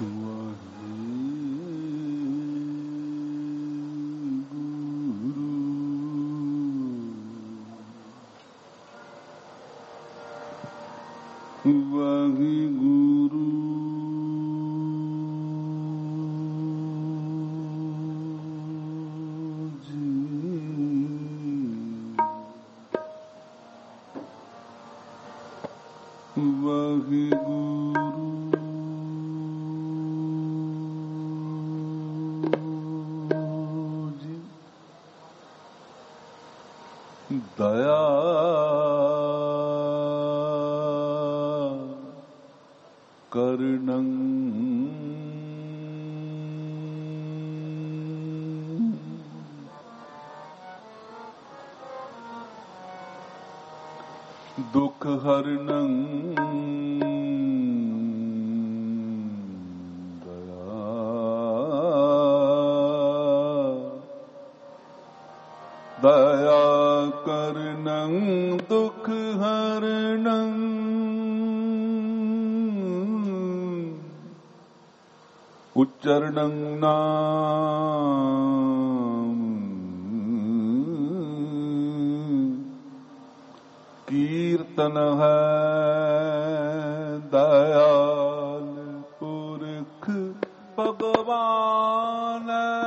दया करणं दुख हरणं दया करणं दुख हरणं उच्चरणं नाम कीर्तन है दयाल पुरख भगवान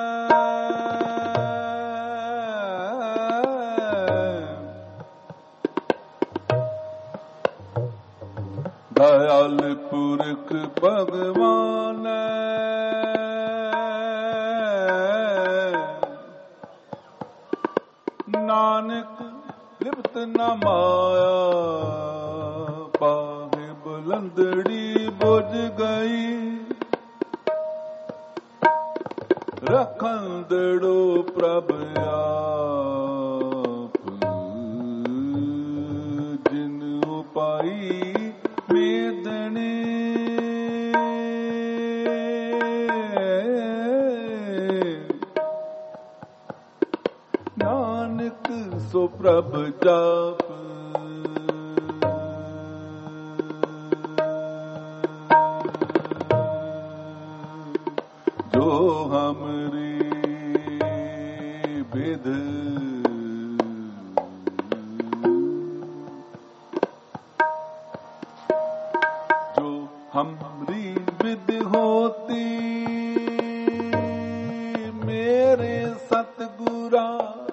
दयाल पुरख भगवान नानक लिप्त न माया पाहे बुलंदड़ी बुझ गई रखंदड़ो प्रभ आप जिन उपाई मेदने नानक सो प्रभ जाप जो हमरी विध जो हमरी विध होती मेरे सतगुरा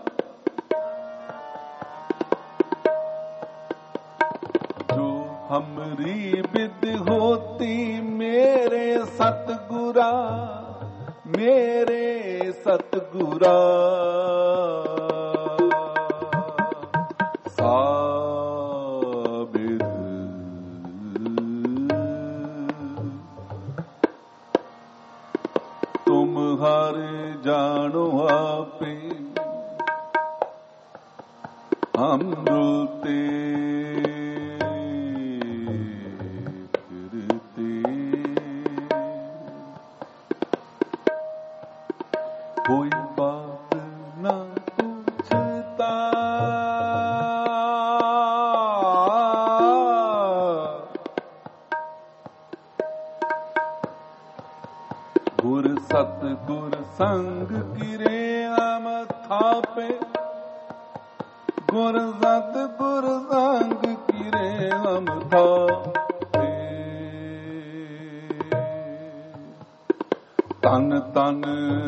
हमरी विद होती मेरे सतगुरा साबिद तुम हर जानो आपे हम रोते कोई बात न पूछता गुर सतगुर संग गिरे हम थापे गुर सतगुर संग गिरे हम थापे तन तन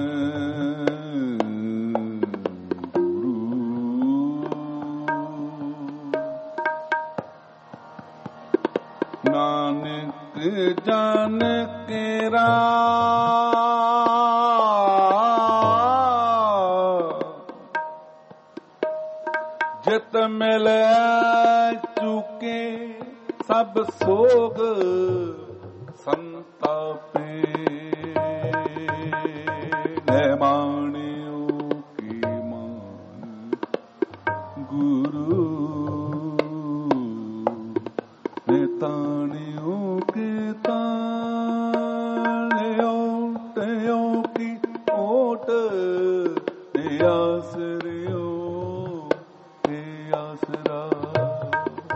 नानक जान केरा जित मिल चुके सब सोग संतापे मानियो की मान गुरु तानियों के तानियों की ओट आसरियों के आसरा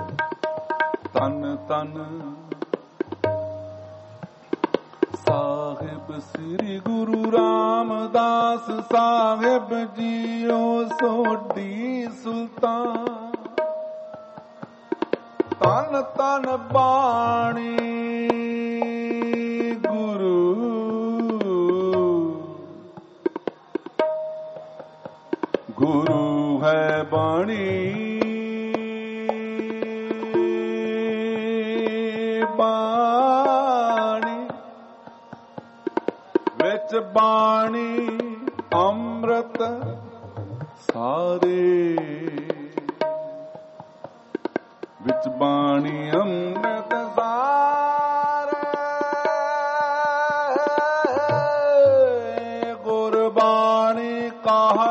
तन तन साह साहिब श्री गुरु रामदास साहिब जीओ सोढी सुल्तान तन तन बाणी गुरु गुरु है बाणी बाणी अमृत सारे विच बाणी अमृत सारे गुरबाणी कहा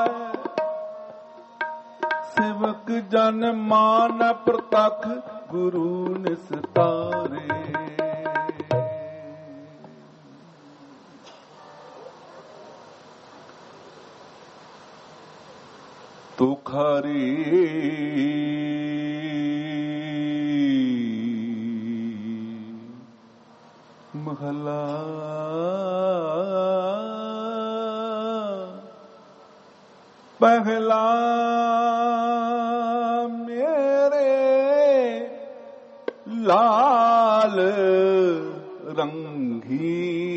सेवक जन मान प्रतख गुरु निस्तारे तुखारी महला पहला मेरे लाल रंगी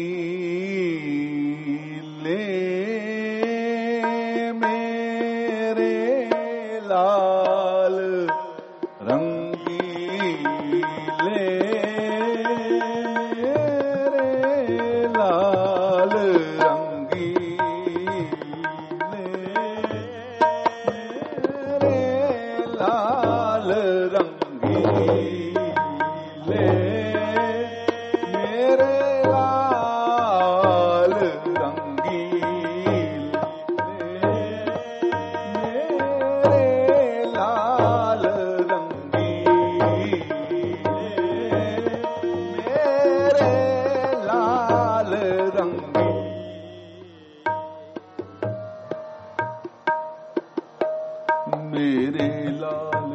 लाल रंगीले लाल रंगीले लाल रंगीले मेरे लाल मेरे लाल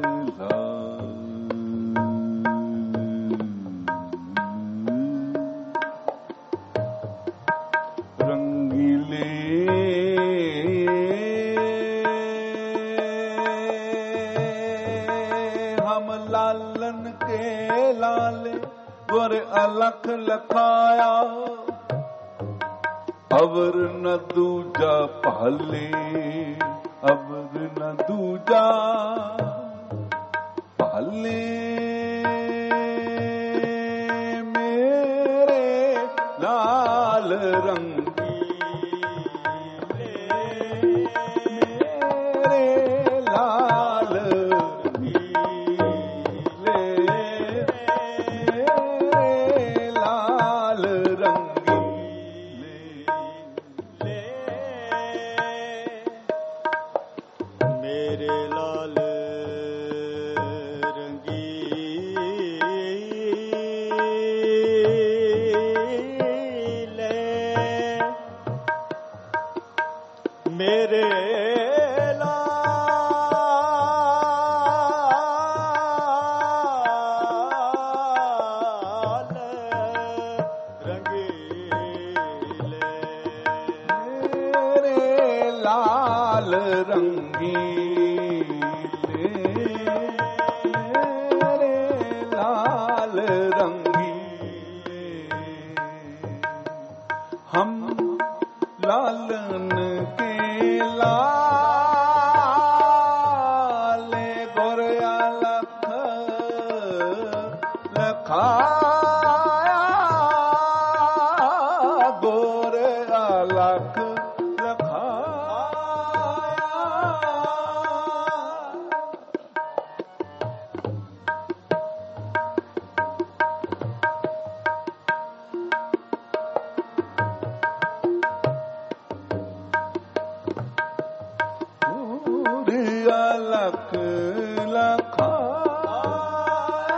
रंगीले हम लालन के लाले गुर अलख लखाया अवर न दूजा पाले अवर न दूजा पाले मेरे लाल रंगीले मेरे लाल रंगीले मेरे लाल रंगीले मेरे लाल रंगीले मेरे लाल रंगीले मेरे लाल रंगीले मेरे लाल रंगीले हम लालन के लाले गोरया लख लखाया गोरया लख लख लखाया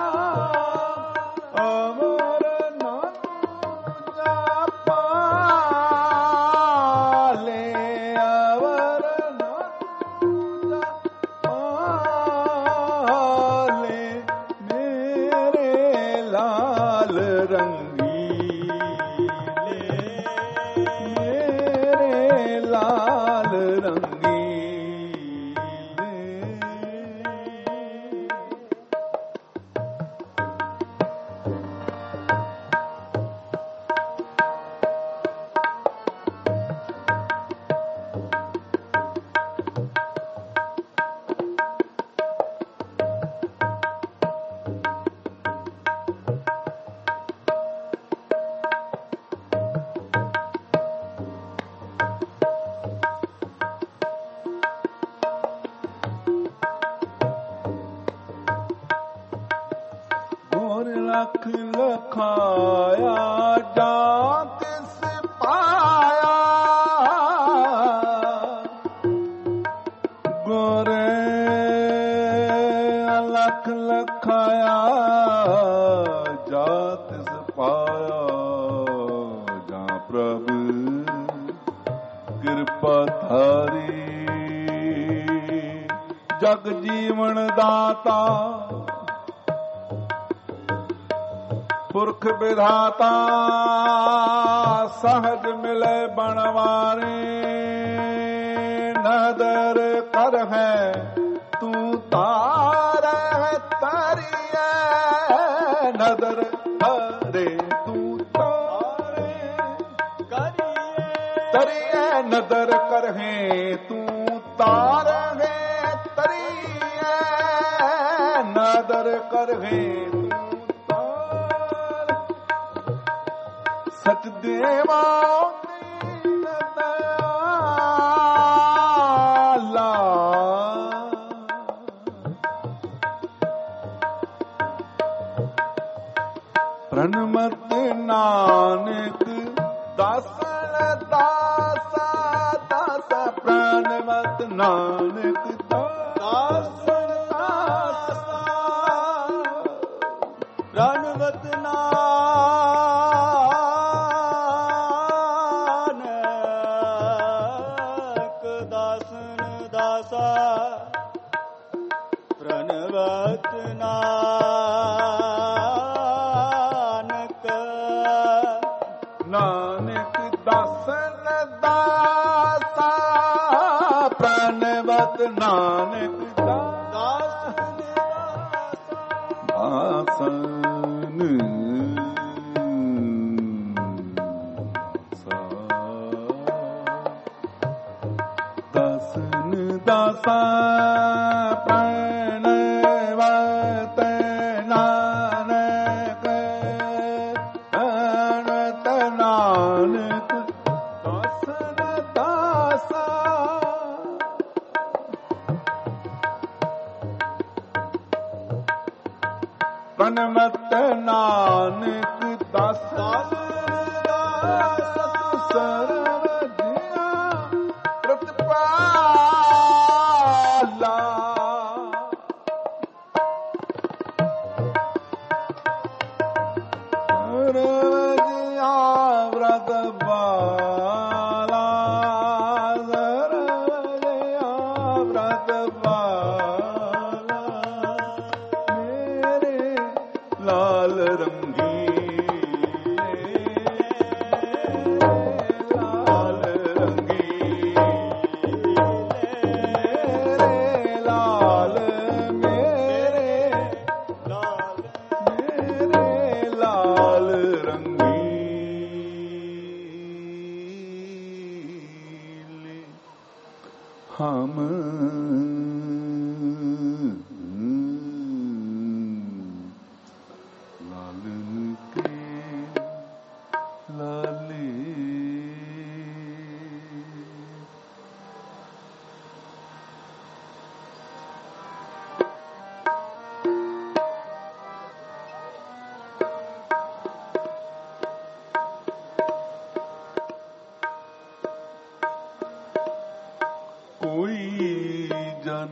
अमर नंजा पाले अवर नंजा पाले मेरे लाल रंगीले ਲੱਖ ਲਖਾਇਆ ਜਾਂ ਤਿਸ ਪਾਇਆ ਗੁਰੇ ਲੱਖ ਲਖਾਇਆ ਜਾਂ ਤਿਸ ਪਾਇਆ ਜਾਂ ਪ੍ਰਭ ਕਿਰਪਾ ਧਾਰੀ ਜਗ ਜੀਵਨ ਦਾਤਾ ਪੁਰਖ ਵਿਧਾਤਾ ਸਹਜ ਮਿਲੇ ਬਣਵਾਰੇ ਨਦਰ ਕਰ ਹੈ ਤੂੰ ਤਾਰੇ ਤਰੀਏ ਨਦਰ ਕਰੇ ਤੂੰ ਤਾਰੇ ਕਰੀਏ ਤਰੀਏ ਨਦਰ ਕਰਹੇ ਤੂੰ ਤਾਰੇ ਤਰੀਏ ਨਦਰ ਕਰਹੇ ਸਚ ਦੇਵਾ ਲਾ ਪ੍ਰਣਮਤ ਨਾਨਕ ਦਾਸਨ ਦਾਸਾ ਦਾਸਾ ਪ੍ਰਣਮਤ ਨਾਨਕ ਦਾਸਨ ਦਾਸਾ ਪ੍ਰਣਮਤ ਨਾਨਕ ਦਾਸਨ ਦਾਸਨ ਦਾਸਾ ਪ੍ਰਣਵਤ ਨਾਨਕ ਪ੍ਰਣਵਤ ਨਾਨਕ ਦਾਸਨ ਦਾਸਾ ਪ੍ਰਣਮਤ ਨਾਨਕ ਦਾਸਾ ਸਤਿ ਸਰਣ ਜੀਆ ਪ੍ਰਤਪਾਲਾ ਰਜਿਆ ਵਰਤ ਬਾਲਾ ਰਜਿਆ ਵਰਤ ਬਾਲਾ ਲਾਲ ਰੰਗੀ ਲਾਲ ਰੰਗੀ ਲਾਲ ਮੇਰੇ ਲਾਲ ਰੰਗੀਲੇ ਹਮ ਕੋਈ ਜਨ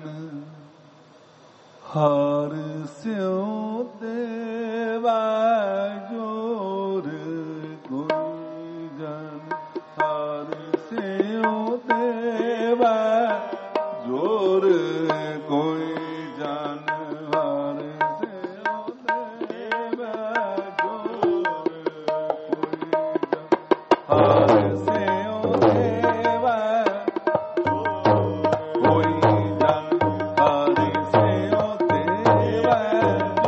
ਹਾਰ ਸਿਉ ਦੇਵਾ ਜੋਰ ਕੋਈ ਜਨ ਹਾਰ ਸਿਉ ਦੇਵਾ ਜੋਰ ਕੋਈ ਜਨ ਹਾਰ ਸਿਉ ਦੇਵਾ ਜੋਰ ਕੋਈ ਜਨ ਹਾਰ ਸਿਉ ਦੇਵਾ ਕੋਈ ਜਨ ਹਾਰ ਸਿਉ ਦੇਵਾ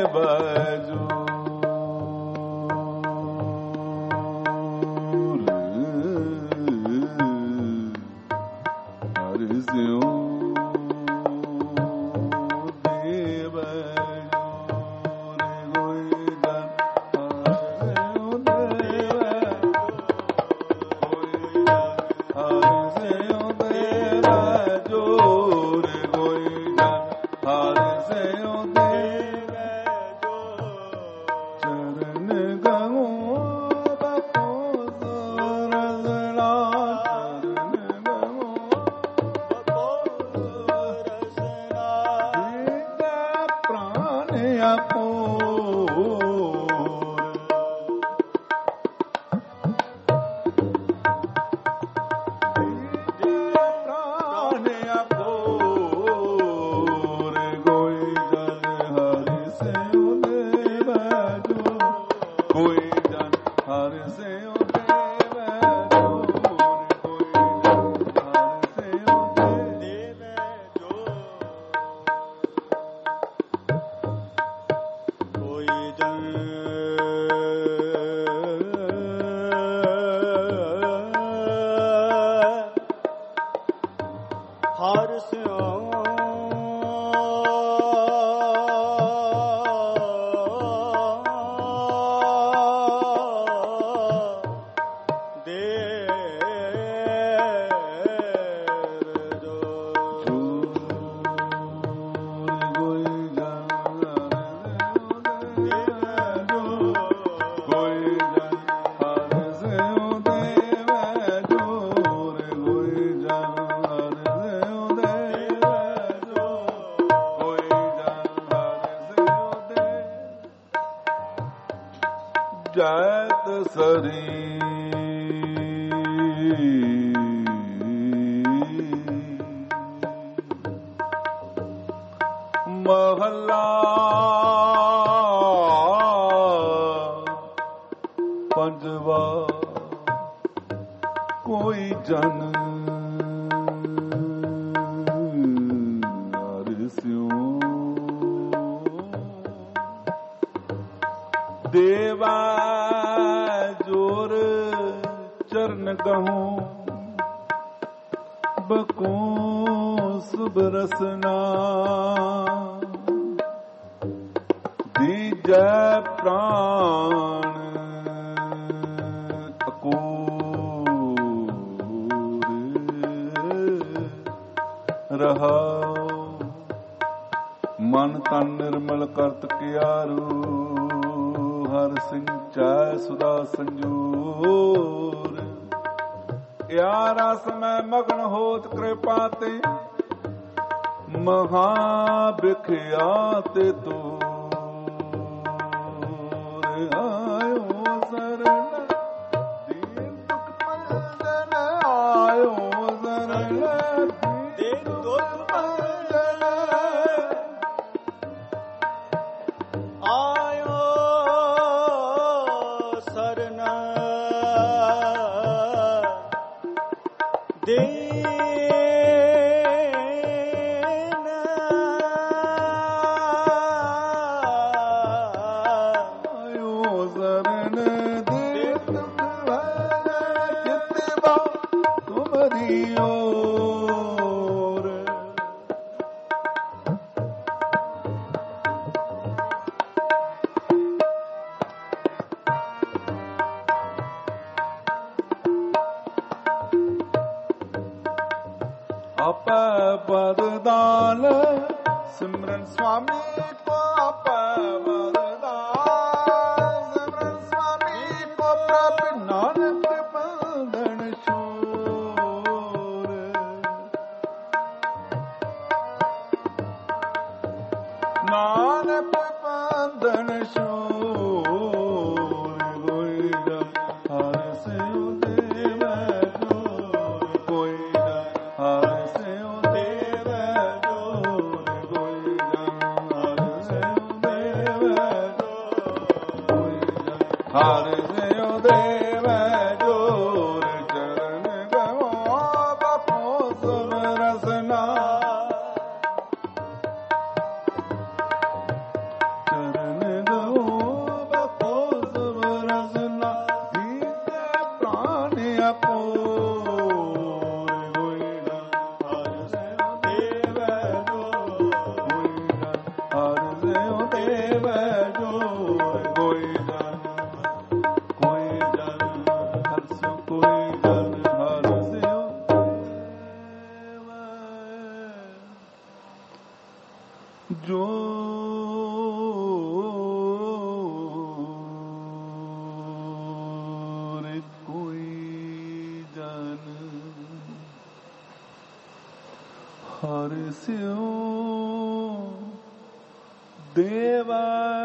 ਚਰਨ जोर कोई जन हर स्यो देवा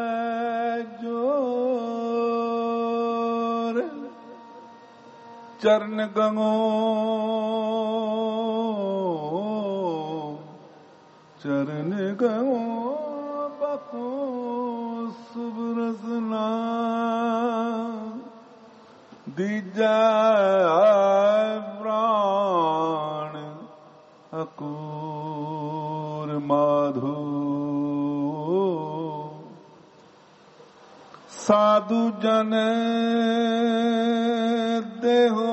जोर चरण गंगो चरण गंगो बको सुबरसना दीजा प्राण अकूर माधो साधु जन देहो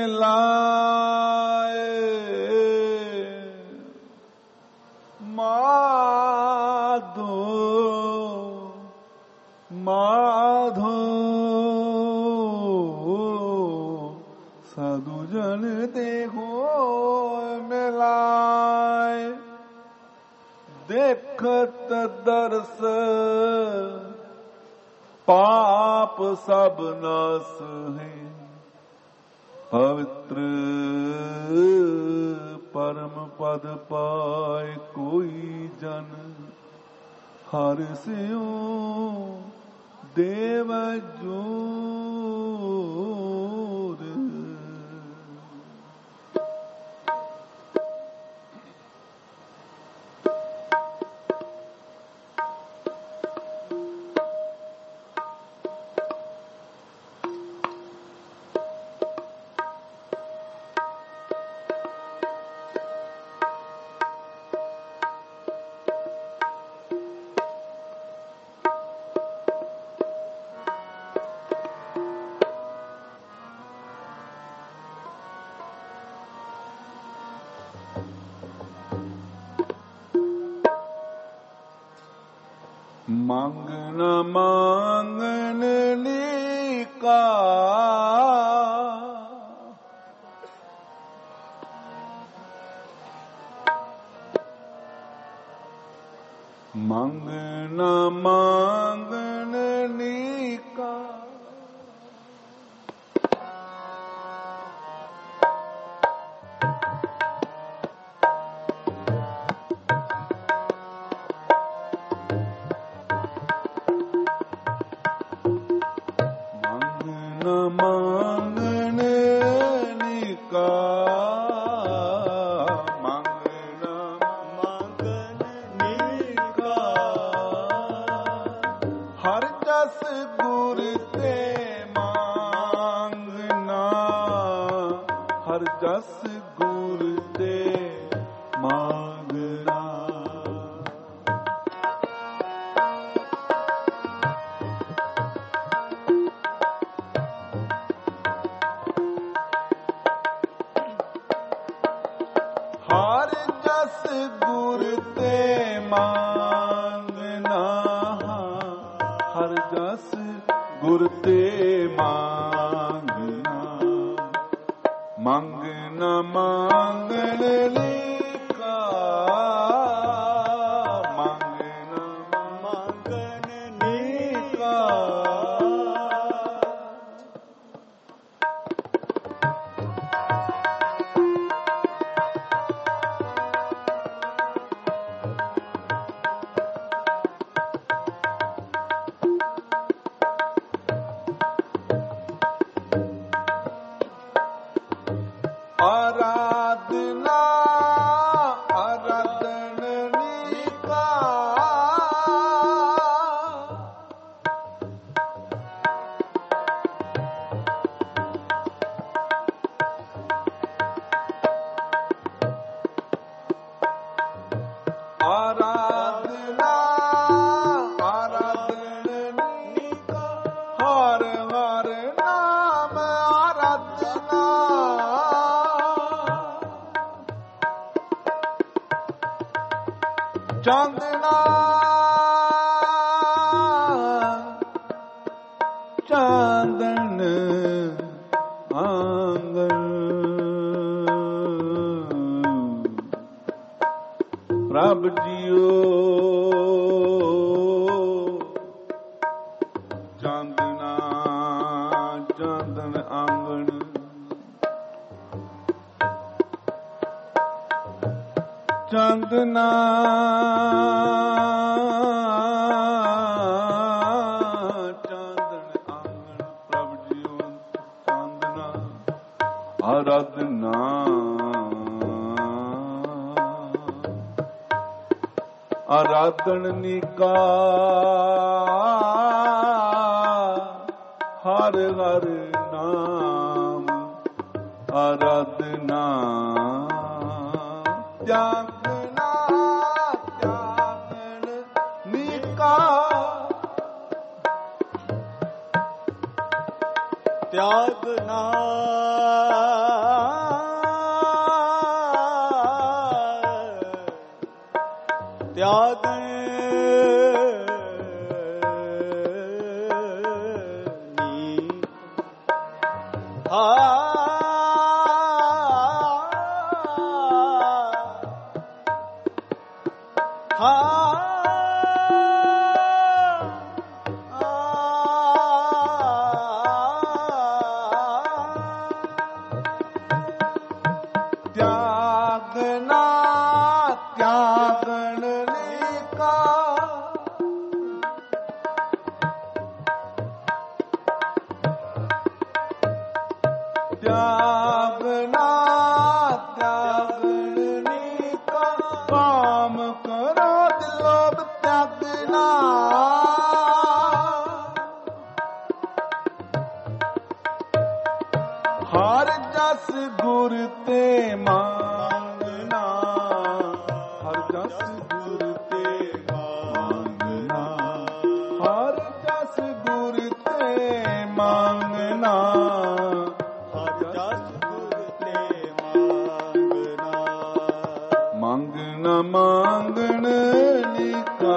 मिलाए माधो माधो साधु जन देहो मिलाए देखत दर्श पाप सब नास है पवित्र परम पद पाए कोई जन हर स्यो देव जोर मांगन मांगन लीका मांगन मांगन लीका मांगन निका मांगन मांगन निका हर जस गुर ते मांगना हर जस गुर ते मांगना हर जस गुर ते मांगना हर जस गुर ते मांगना मांगना मांगन लीका मांगना मांगन लीका आराधना आराधन निका आराधना आराधन निका हर हर नाम आराधना चांदना चांदन आंगन प्रभ जियो ਚਾਂਦਨਾ ਚਾਂਦਨ ਆਂਗਣ ਪ੍ਰਭ ਜੀਓ ਚਾਂਦਨਾ ਆਰਾਧਨਾ ਆਰਾਧਨਿਕਾ ਹਰ ਹਰ ਨਾਮ ਆਰਾਧਨਾ ਤਿਆਗਨਾ ਤਿਆਗਨ ਨਿਕਾ ਤਿਆਗਨਾ ਤਿਆਗਨ ਨੀ ਤਿਆਗਨਾ ਤਿਆਗਣ ਨਿਕਾ ਤਿਆਗਨਾ ਤਿਆਗਣ ਨਿਕਾ ਕਾਮ ਕਰੋ ਦਿਲੋਂ ਤਿਆਗਨਾ ਹਰ ਜਸ ਗੁਰ ਤੇ ਮੰਗਣਾ ਹਰ ਜਸ ਗੁਰ ਤੇ ਮੰਗਣਾ ਹਰ ਜਸ ਗੁਰ ਤੇ ਮੰਗਣਾ ਹਰ ਜਸ ਗੁਰ ਤੇ ਮੰਗਣਾ ਮੰਗਣਾ ਮੰਗਣ ਨਿਕਾ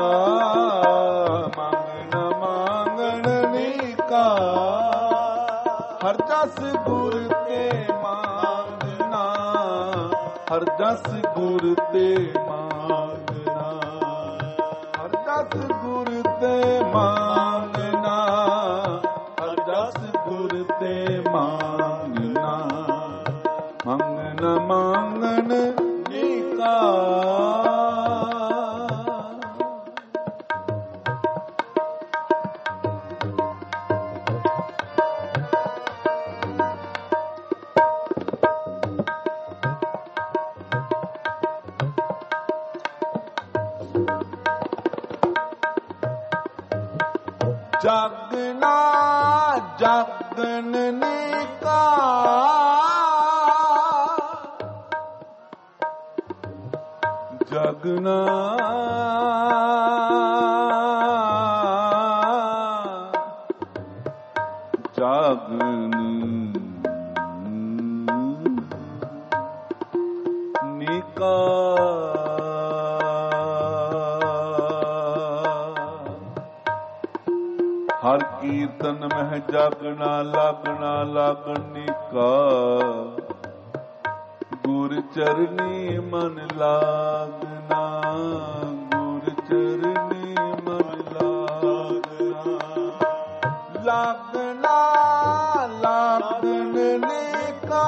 ਮੰਗਣਾ ਮੰਗਣ ਨਿਕਾ ਹਰ ਜਸ ਗੁਰ ਤੇ ਮੰਗਣਾ ਹਰ ਜਸ ਗੁਰ ਤੇ ਮੰਗਣਾ ਹਰ ਜਸ ਗੁਰ ਤੇ ਮੰਗਣਾ ਹਰ ਜਸ ਗੁਰ ਤੇ ਮੰਗਣਾ ਮੰਗਣਾ ਮੰਗਣ ਨਿਕਾ ਜਾਗਨਾ ਜਾਗਨ ਨਿਕਾ ਜਗਨਾ ਜਾਗਨ ਨਿਕਾ ਹਰ ਕੀਰਤਨ ਮਹਿ ਜਾਗਣਾ ਲਾਗਣਾ ਲਾਗਣਿਕਾ ਗੁਰ ਚਰਨੀ ਮਨ ਲਾਗਣਾ ਗੁਰ ਚਰਨੀ ਮਨ ਲਾਗਣਾ ਲਾਗਣਾ ਲਾਗਣਿਕਾ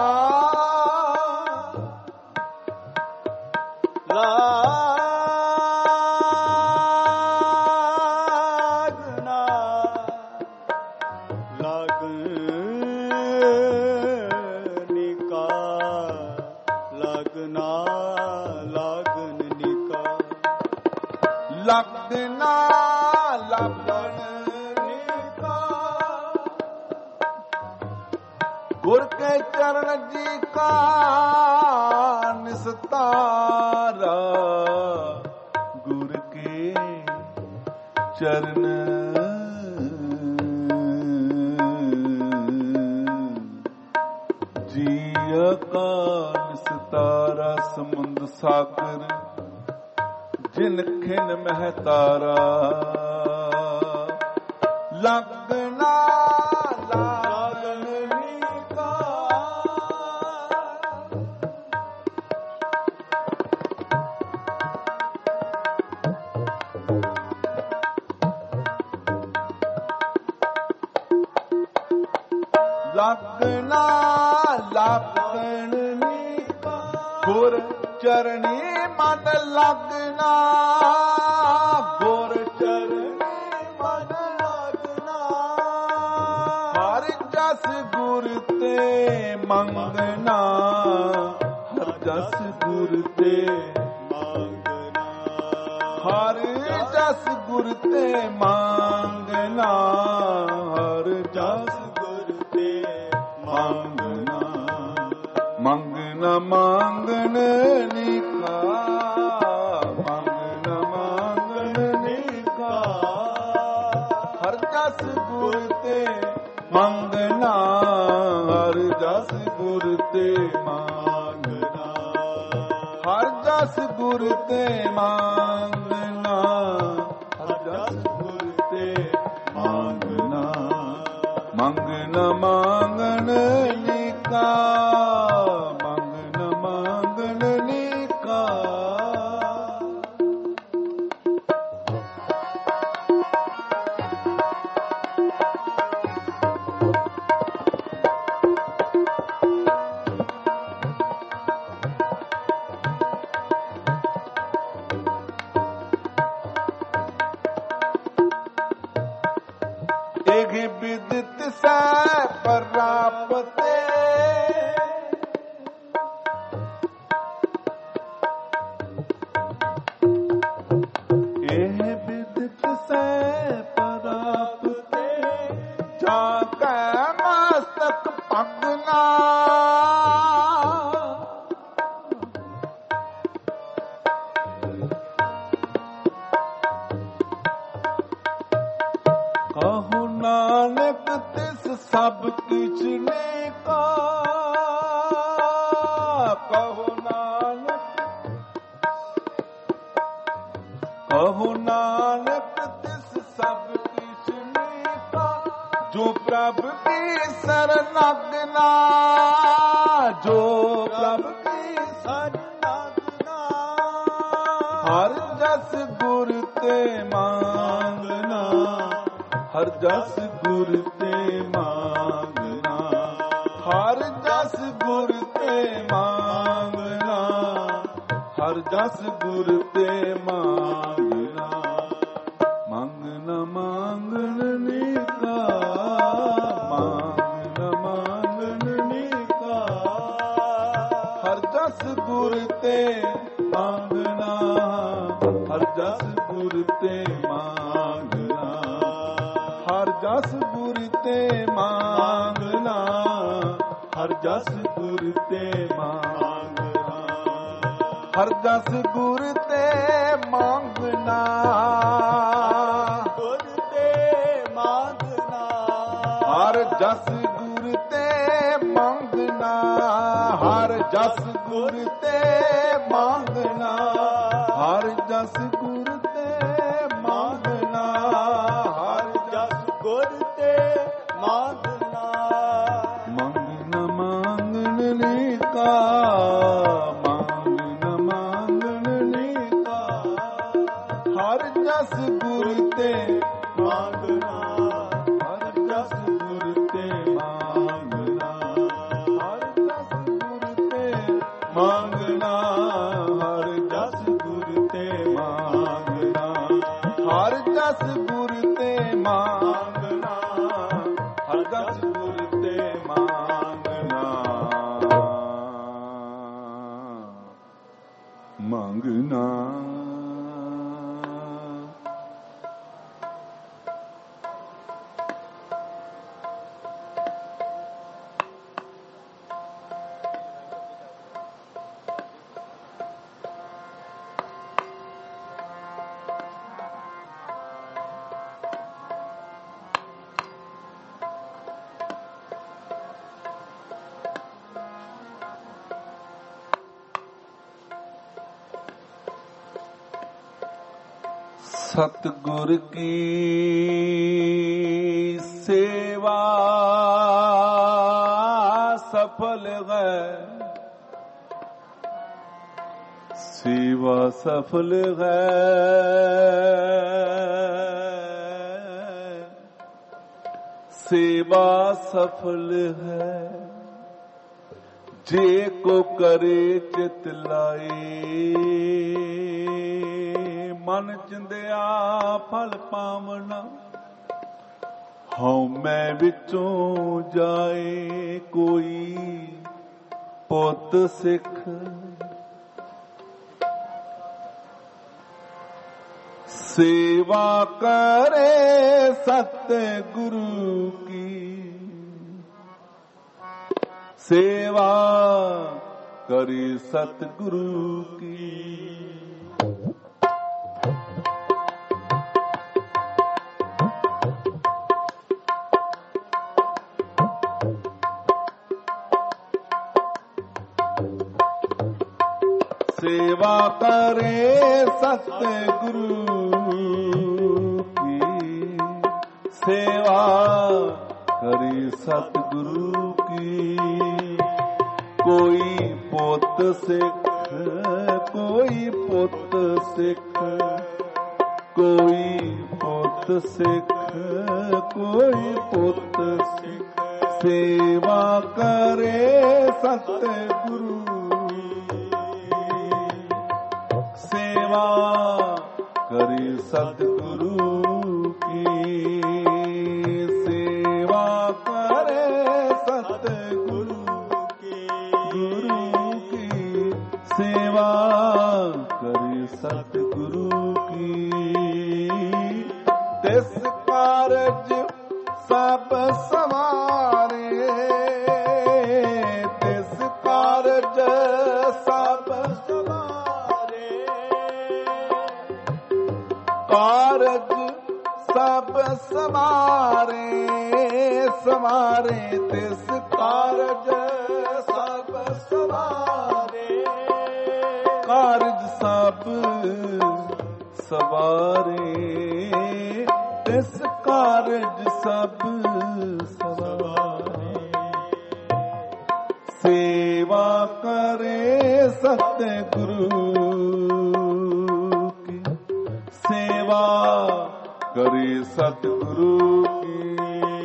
ਲੱਗਣਾ ਲੱਗਣ ਨਿਕਾ ਗੁਰ ਕੇ ਚਰਨ ਜੀ ਕਾ ਨਿਸਤਾਰਾ ਗੁਰ ਕੇ ਚਰਨ ਜੀਅ ਕਾ ਨਿਸਤਾਰਾ ਸਮੁੰਦ ਸਾਗਰ ਜਿਨ ਖਿਨ ਮਹਿ ਤਾਰਾ ਲੱਗਣਾ ਲਾਗਣ ਨਿਕਾ ਲੱਗਣਾ ਲਾਗਣ ਨਿਕਾ ਗੁਰ ਚਰਣੀ ਮਨ ਲੱਗਣਾ ਗੁਰ ਚਰਨੀ ਮਨ ਲੱਗਣਾ ਹਰ ਜਸ ਗੁਰ ਤੇ ਮੰਗਣਾ ਹਰ ਜਸ ਗੁਰ ਤੇ ਮੰਗਣਾ ਹਰ ਜਸ ਗੁਰ ਤੇ ਮੰਗਣਾ ਹਰ ਜਸ ਗੁਰ ਤੇ ਮੰਗਣਾ ਮੰਗਣਾ ਮੰਗਣ ਨਿਕਾ ਮੰਗਣਾ ਮੰਗਣ ਨਿਕਾ ਹਰ ਜਸ ਗੁਰ ਤੇ ਮੰਗਣਾ ਹਰ ਜਸ ਗੁਰ ਤੇ ਮੰਗਣਾ ਹਰ ਜਸ ਗੁਰ ਤੇ ਮੰਗਣਾ ਹਰ ਜਸ ਗੁਰ ਤੇ ਮੰਗਣਾ ਮੰਗਣਾ ਮੰਗਣ ਨਿਕਾ ਮੰਗਣਾ ਮੰਗਣ ਨਿਕਾ ਇਹ ਬਿਦਤ ਸੈ ਪ੍ਰਾਪਤੇ ਇਹ ਬਿਦਤ ਸੈ ਪ੍ਰਾਪਤੇ ਜਾ ਕੈ ਮਸਤਕ ਭਗਨਾ ਕਹੋ ਨਾਨਕ ਤਿਸ ਸਭ ਕਿਛ ਨੇ ਕਾ ਕਹੋ ਨਾਨਕ ਤਿਸ ਸਭ ਕਿਛ ਨੇ ਕਾ ਜੋ ਪ੍ਰਭ ਕੀ ਸਰਨਗਨਾ ਜੋ ਪ੍ਰਭ ਕੀ ਸਰਨਗਨਾ ਹਰ ਜਸ ਗੁਰ ਤੇ ਮੰਗਣਾ ਹਰ ਜਸ ਗੁਰ ਤੇ ਮੰਗਣਾ ਹਰ ਜਸ ਗੁਰ ਤੇ ਮੰਗਣਾ ਹਰ ਜਸ ਗੁਰ ਤੇ ਮੰਗਣਾ ਮੰਗਣਾ ਮੰਗਣ ਨਿਕਾ ਮੰਗਣਾ ਮੰਗਣ ਨਿਕਾ ਹਰ ਜਸ ਗੁਰ ਤੇ ਮੰਗਣਾ ਹਰ ਜਸ ਗੁਰ ਤੇ ਮੰਗਣਾ ਹਰ ਜਸ ਗੁਰ ਤੇ ਮੰਗਣਾ ਹਰ ਜਸ ਗੁਰ ਤੇ ਮੰਗਣਾ ਹਰ ਜਸ ਗੁਰ ਤੇ ਮੰਗਣਾ ਗੁਰ ਤੇ ਮੰਗਣਾ ਹਰ ਜਸ ਗੁਰ ਤੇ ਮੰਗਣਾ ਹਰ ਜਸ ਗੁਰ ਤੇ ਮੰਗਣਾ ਹਰ ਜਸ ਗੁਰ ਤੇ ਮੰਗਣਾ ਹਰ ਜਸ ਗੁਰ ਤੇ ਮੰਗਣਾ ਮੰਗਣਾ ਮੰਗਣ ਨਿਕਾ ਮੰਗਣਾ ਮੰਗਣ ਨਿਕਾ ਹਰ ਜਸ ਗੁਰ ਤੇ ਮੰਗਣਾ ਹਰ ਜਸ ਗੁਰ ਤੇ ਮੰਗਣਾ ਹਰ ਜਸ ਗੁਰ ਤੇ ਮੰਗਣਾ ਹਰ ਜਸ ਗੁਰ ਤੇ ਮੰਗਣਾ ਹਰ ਜਸ ਗੁਰ ਤੇ ਮੰਗਣਾ ਹਰ ਜਸ ਗੁਰ ਤੇ ਮੰਗਣਾ ਮੰਗਣਾ ਸਤਿਗੁਰ ਕੀ ਸੇਵਾ ਸਫਲ ਹੈ ਸੇਵਾ ਸਫਲ ਹੈ सेवा सफल है जे को करे चित लाए ਮਨ ਚਿੰਦਿਆ ਫਲ ਪਾਵਣਾ, ਹਉਮੈ ਵਿੱਚੋਂ ਜਾਏ ਕੋਈ ਪੁੱਤ ਸਿੱਖ। ਸੇਵਾ ਕਰੇ ਸਤਿਗੁਰੂ ਕੀ, ਸੇਵਾ ਕਰੇ ਸਤਿਗੁਰੂ ਕੀ। ਸੇਵਾ ਕਰੇ ਸਤਿਗੁਰੂ ਕੀ, ਸੇਵਾ ਕਰੇ ਸਤਿਗੁਰੂ ਕੀ। ਕੋਈ ਪੁੱਤ ਸਿੱਖ, ਕੋਈ ਪੁੱਤ ਸਿੱਖ, ਕੋਈ ਪੁੱਤ ਸਿੱਖ, ਕੋਈ ਪੁੱਤ ਸਿੱਖ। ਸੇਵਾ ਕਰੇ ਸਤਿਗੁਰੂ, ਸੇਵਾ ਕਰੇ ਸਤਿਗੁਰੂ ਕੀ। ਸੇਵਾ ਕਰੇ ਸਤਿਗੁਰੂ ਕੀ, ਗੁਰੂ ਕੀ। ਸੇਵਾ ਕਰੇ ਸਤਿਗੁਰੂ ਕੀ। ਤਿਸ ਕਾਰਜ ਸਭ ਸਵਾਰੇ, ਤਿਸ ਕਾਰਜ ਸਭ ਸਵਾਰੇ। ਕਾਰਜ ਸਭ ਸਵਾਰੇ, ਸਵਾਰੇ ਤਿਸ ਕਾਰਜ ਸਭ ਸਵਾਰੇ। ਕਾਰਜ ਸਭ ਸਵਾਰੇ, ਤਿਸ ਕਾਰਜ ਸਭ ਸਵਾਰੇ। ਸੇਵਾ ਕਰੇ ਸਤਿਗੁਰੂ ਕੀ, ਸੇਵਾ ਕਰੇ ਸਤਿਗੁਰੂ ਕੀ।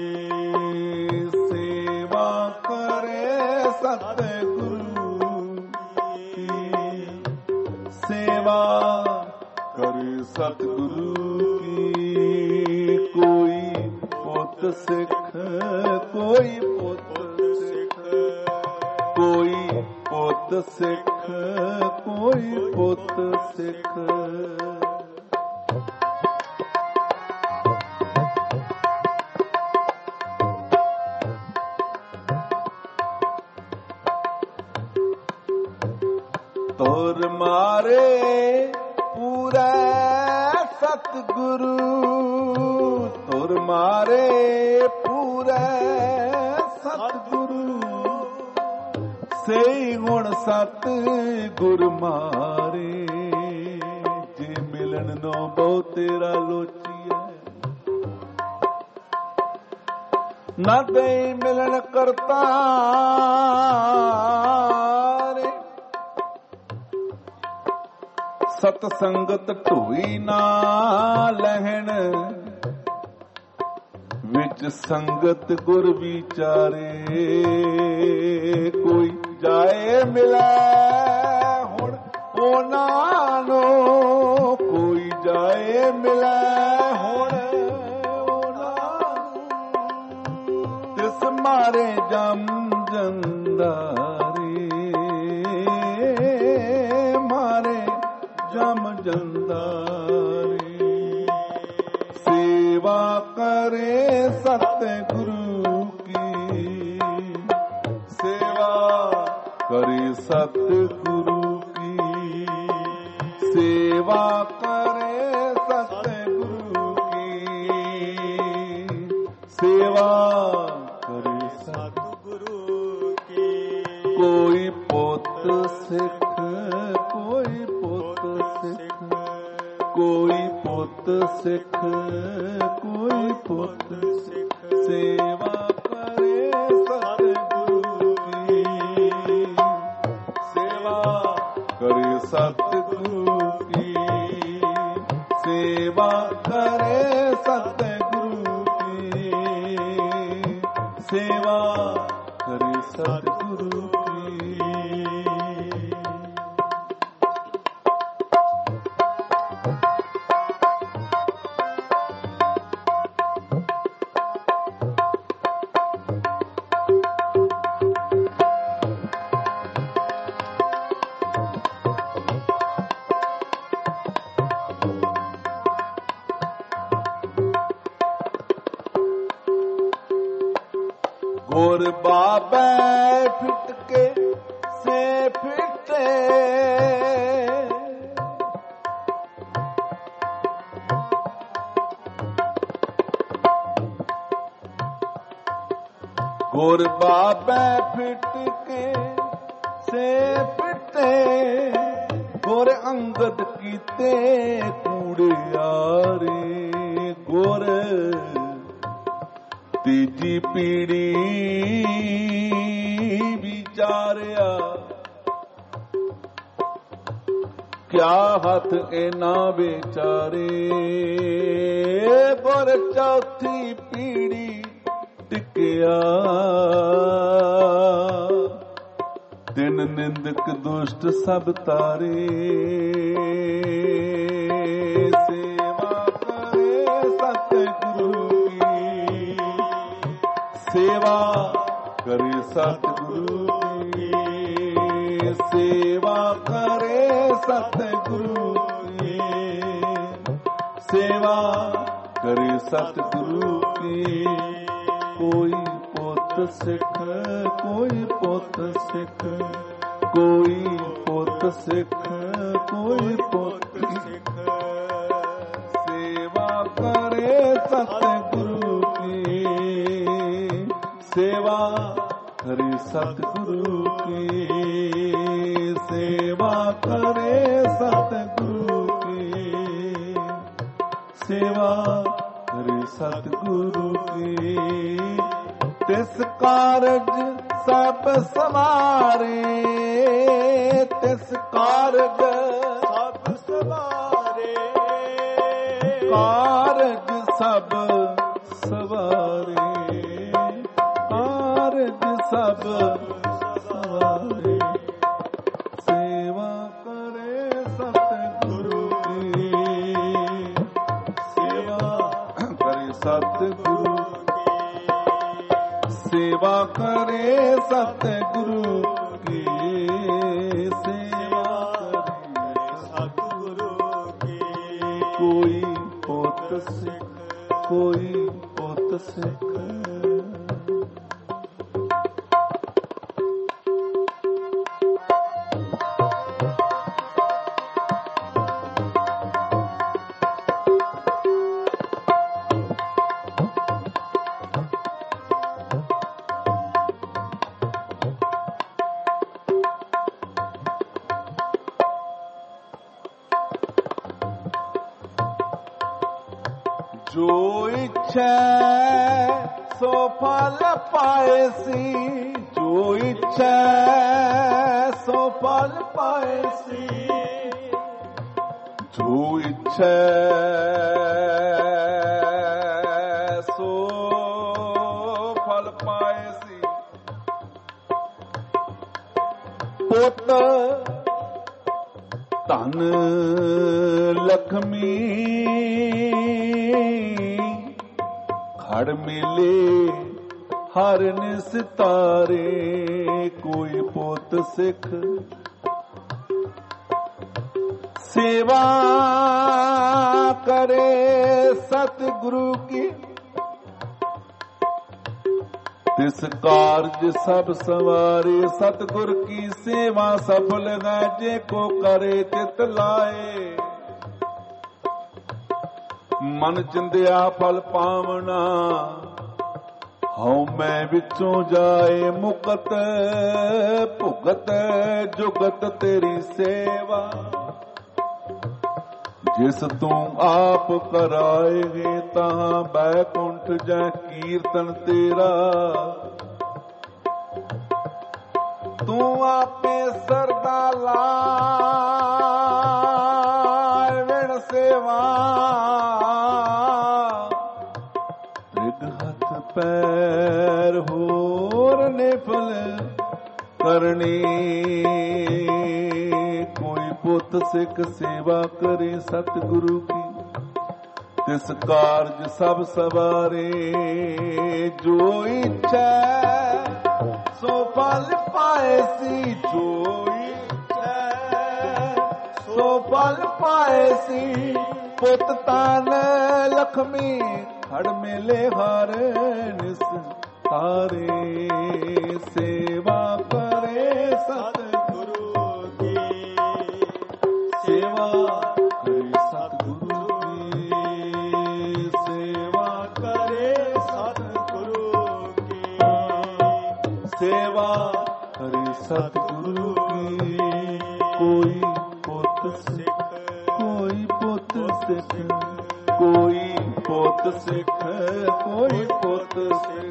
ਸੇਵਾ ਕਰੇ ਸਤਿਗੁਰੂ ਕੀ, ਸੇਵਾ ਕਰੇ ਸਤਿਗੁਰੂ ਕੀ। ਕੋਈ ਪੁੱਤ ਸਿੱਖ, ਕੋਈ ਪੁੱਤ ਸਿੱਖ, ਕੋਈ ਪੁੱਤ ਸਿੱਖ, ਕੋਈ ਪੁੱਤ ਸਿੱਖ। ਤੁਰ ਮਾਰੇ ਪੂਰਾ ਸਤਿਗੁਰੂ, ਤੁਰ ਮਾਰੇ ਪੂਰਾ ਸਤਿਗੁਰੂ। ਸਹੀ ਗੁਣ ਸਤਿਗੁਰ ਮਾਰੇ, ਜੇ ਮਿਲਣ ਨੋ ਬਹੁ ਤੇਰਾ ਲੋਚੀਐ। ਨਾ ਦੇ ਮਿਲਣ ਕਰਤਾ ਸਤ ਸੰਗਤ ਢੋਈ ਨਾ ਲਹਿਣ, ਵਿੱਚ ਸੰਗਤ ਗੁਰ ਵਿਚਾਰੇ। ਕੋਈ ਜਾਏ ਮਿਲੈ ਹੁਣ ਉਹਨਾਂ ਨੂੰ, ਕੋਈ ਜਾਏ ਮਿਲੈ ਹੁਣ ਉਹਨਾਂ ਨੂੰ। ਤਿਸ ਮਾਰੇ ਜਮ ਜੰਦਾਰੇ, ਮਾਰੇ ਜਮ ਜੰਦਾਰੇ। ਸੇਵਾ ਕਰੇ ਸਤਿਗੁਰੂ ਕੀ, ਸੇਵਾ ਕਰੇ ਸਤਿਗੁਰੂ ਕੀ। ਸੇਵਾ ਕਰੇ ਸਤਿਗੁਰੂ ਕੀ, ਸੇਵਾ ਕਰੇ ਸਤਿਗੁਰੂ ਕੀ। ਕੋਈ ਪੁੱਤ ਸਿੱਖ, ਕੋਈ ਪੁੱਤ ਸਿੱਖ, ਕੋਈ ਪੁੱਤ ਸਿੱਖ, ਕੋਈ ਪੁੱਤ ਸਿੱਖ। ਸੇਵਾ ਕਰੇ ਸਤਿਗੁਰੂ ਕੀ, ਸੇਵਾ ਕਰੇ ਸਤਿਗੁਰੂ ਕੀ। ਸੇਵਾ ਕਰੇ ਸਤਿਗੁਰੂ ਕੀ, ਸੇਵਾ ਕਰੇ ਸਤਿਗੁਰੂ ਕੀ। ਗੁਰ ਬਾਬੈ ਫਿਟ ਕੇ ਸੇ ਫਿਟੇ ਗੁਰ ਬਾਬੈ ਫਿਟ ਕੇ ਸੇ ਫਿਟੇ ਗੁਰ ਅੰਗਦ ਕੀਤੇ ਕੂੜਿਆਰੇ ਗੁਰ ਤੀਜੀ ਪੀੜੀ ਵਿਚਾਰਿਆ ਕਿਆ ਹੱਥ ਇਹਨਾਂ ਵਿਚਾਰੇ ਗੁਰ ਚੌਥੀ ਪੀੜੀ ਟਿਕਿਆ ਤਿੰਨ ਨਿੰਦਕ ਦੁਸ਼ਟ ਸਭ ਤਾਰੇ ਸੇਵਾ ਕਰੇ ਸਤਿਗੁਰੂ ਕੀ ਸੇਵਾ ਕਰੇ ਸਤਿਗੁਰੂ ਕੀ ਸੇਵਾ ਕਰੇ ਸਤਿਗੁਰੂ ਕੀ ਸੇਵਾ ਕਰੇ ਸਤਿਗੁਰੂ ਕੀ ਕੋਈ ਪੁੱਤ ਸਿੱਖ ਕੋਈ ਪੁੱਤ ਸਿੱਖ ਕੋਈ ਪੁੱਤ ਸਿੱਖ ਕੋਈ ਪੁੱਤ ਸਿੱਖ ਸੇਵਾ ਕਰੇ ਸਤਿਗੁਰੂ ਕੀ ਸੇਵਾ ਕਰੇ ਸਤਿਗੁਰੂ ਕੀ ਸੇਵਾ ਕਰੇ ਸਤਿਗੁਰੂ ਕੀ ਸੇਵਾ ਕਰੇ ਸਤਿਗੁਰੂ ਕੀ ਤਿਸ ਕਾਰਜ ਸਭ ਸਵਾਰੇ ਤਿਸ ਕਾਰਜ ਸਭ ਸਵਾਰੇ ਕਾਰਜ ਸਭ ਸਵਾਰੇ ਕਾਰਜ ਸਭ ਸਵਾਰੇ ਸੇਵਾ ਕਰੇ ਸਤਿਗੁਰੂ ਕੀ ਸੇਵਾ ਕਰੇ ਸਤਿਗੁਰੂ ਸੇਵਾ ਕਰੇ ਸਤਿਗੁਰੂ ਕੀ ਸੇਵਾ ਕਰੇ ਸਤਿਗੁਰੂ ਕੀ ਕੋਈ ਪੁੱਤ ਸਿੱਖ ਕੋਈ ਪੁੱਤ ਸਿੱਖ ਜੋ ਇੱਛਾ ਸੋ ਫਲ ਪਾਏਸੀ ਜੋ ਇੱਛਾ ਸੋ ਫਲ ਪਾਏਸੀ ਜੋ ਇੱਛਾ ਸੋ ਫਲ ਪਾਏਸੀ ਪੁੱਤ ਧਨ ਲਖਮੀ ਖੜ ਮਿਲੇ ਹਰ ਨਿਸਤਾਰੇ ਕੋਈ ਪੁੱਤ ਸਿੱਖ ਸੇਵਾ ਕਰੇ ਸਤਿਗੁਰੂ ਕੀ ਤਿਸ ਕਾਰਜ ਸਭ ਸਵਾਰੇ ਸਤਿਗੁਰ ਕੀ ਸੇਵਾ ਸਫਲ ਹੈ ਜੇ ਕੋ ਕਰੇ ਚਿਤ ਲਾਏ ਮਨ ਚਿੰਦਿਆ ਫਲ ਪਾਵਣਾ ਹਉ ਮੈਂ ਵਿੱਚੋਂ ਜਾਏ ਮੁਕਤ ਭੁਗਤ ਜੁਗਤ ਤੇਰੀ ਸੇਵਾ ਜਿਸ ਤੂੰ ਆਪ ਕਰਾਏਗੇ ਤਾਂ ਬੈਕੁੰਠ ਜੈ ਕੀਰਤਨ ਤੇਰਾ ਤੂੰ ਆਪੇ ਸਰਦਾ ਲਾਏ ਵਿਣ ਸੇਵਾ ਪੈਰ ਹੋਰ ਨਿਫਲ ਕਰਨੀ ਕੋਈ ਪੁੱਤ ਸਿੱਖ ਸੇਵਾ ਕਰੇ ਸਤਿਗੁਰੂ ਕੀ ਤਿਸ ਕਾਰਜ ਸਭ ਸਵਾਰੇ ਜੋ ਇੱਛਾ ਸੋ ਫਲ ਪਾਏਸੀ ਜੋ ਇੱਛਾ ਸੋ ਫਲ ਪਾਏਸੀ ਪੁੱਤ ਤਨ ਲਖਮੀ ਖੜ ਮੇਲੇ ਹਰ ਨਿਸ ਤਾਰੇ ਸੇਵਾ ਕਰੇ ਸਤਿਗੁਰੂ ਕੀ ਸੇਵਾ ਕਰੇ ਸਤਿਗੁਰੂ ਕੀ ਸੇਵਾ ਕਰੇ ਸਤਿਗੁਰੂ ਕੀ ਸੇਵਾ ਕਰੇ ਸਤਿਗੁਰੂ ਕੀ ਕੋਈ ਪੁੱਤ ਸਿੱਖ ਕੋਈ ਪੁੱਤ ਸਿੱਖ ਕੋਈ ਪੁੱਤ ਸਿੱਖ ਕੋਈ ਪੁੱਤ ਸਿੱਖ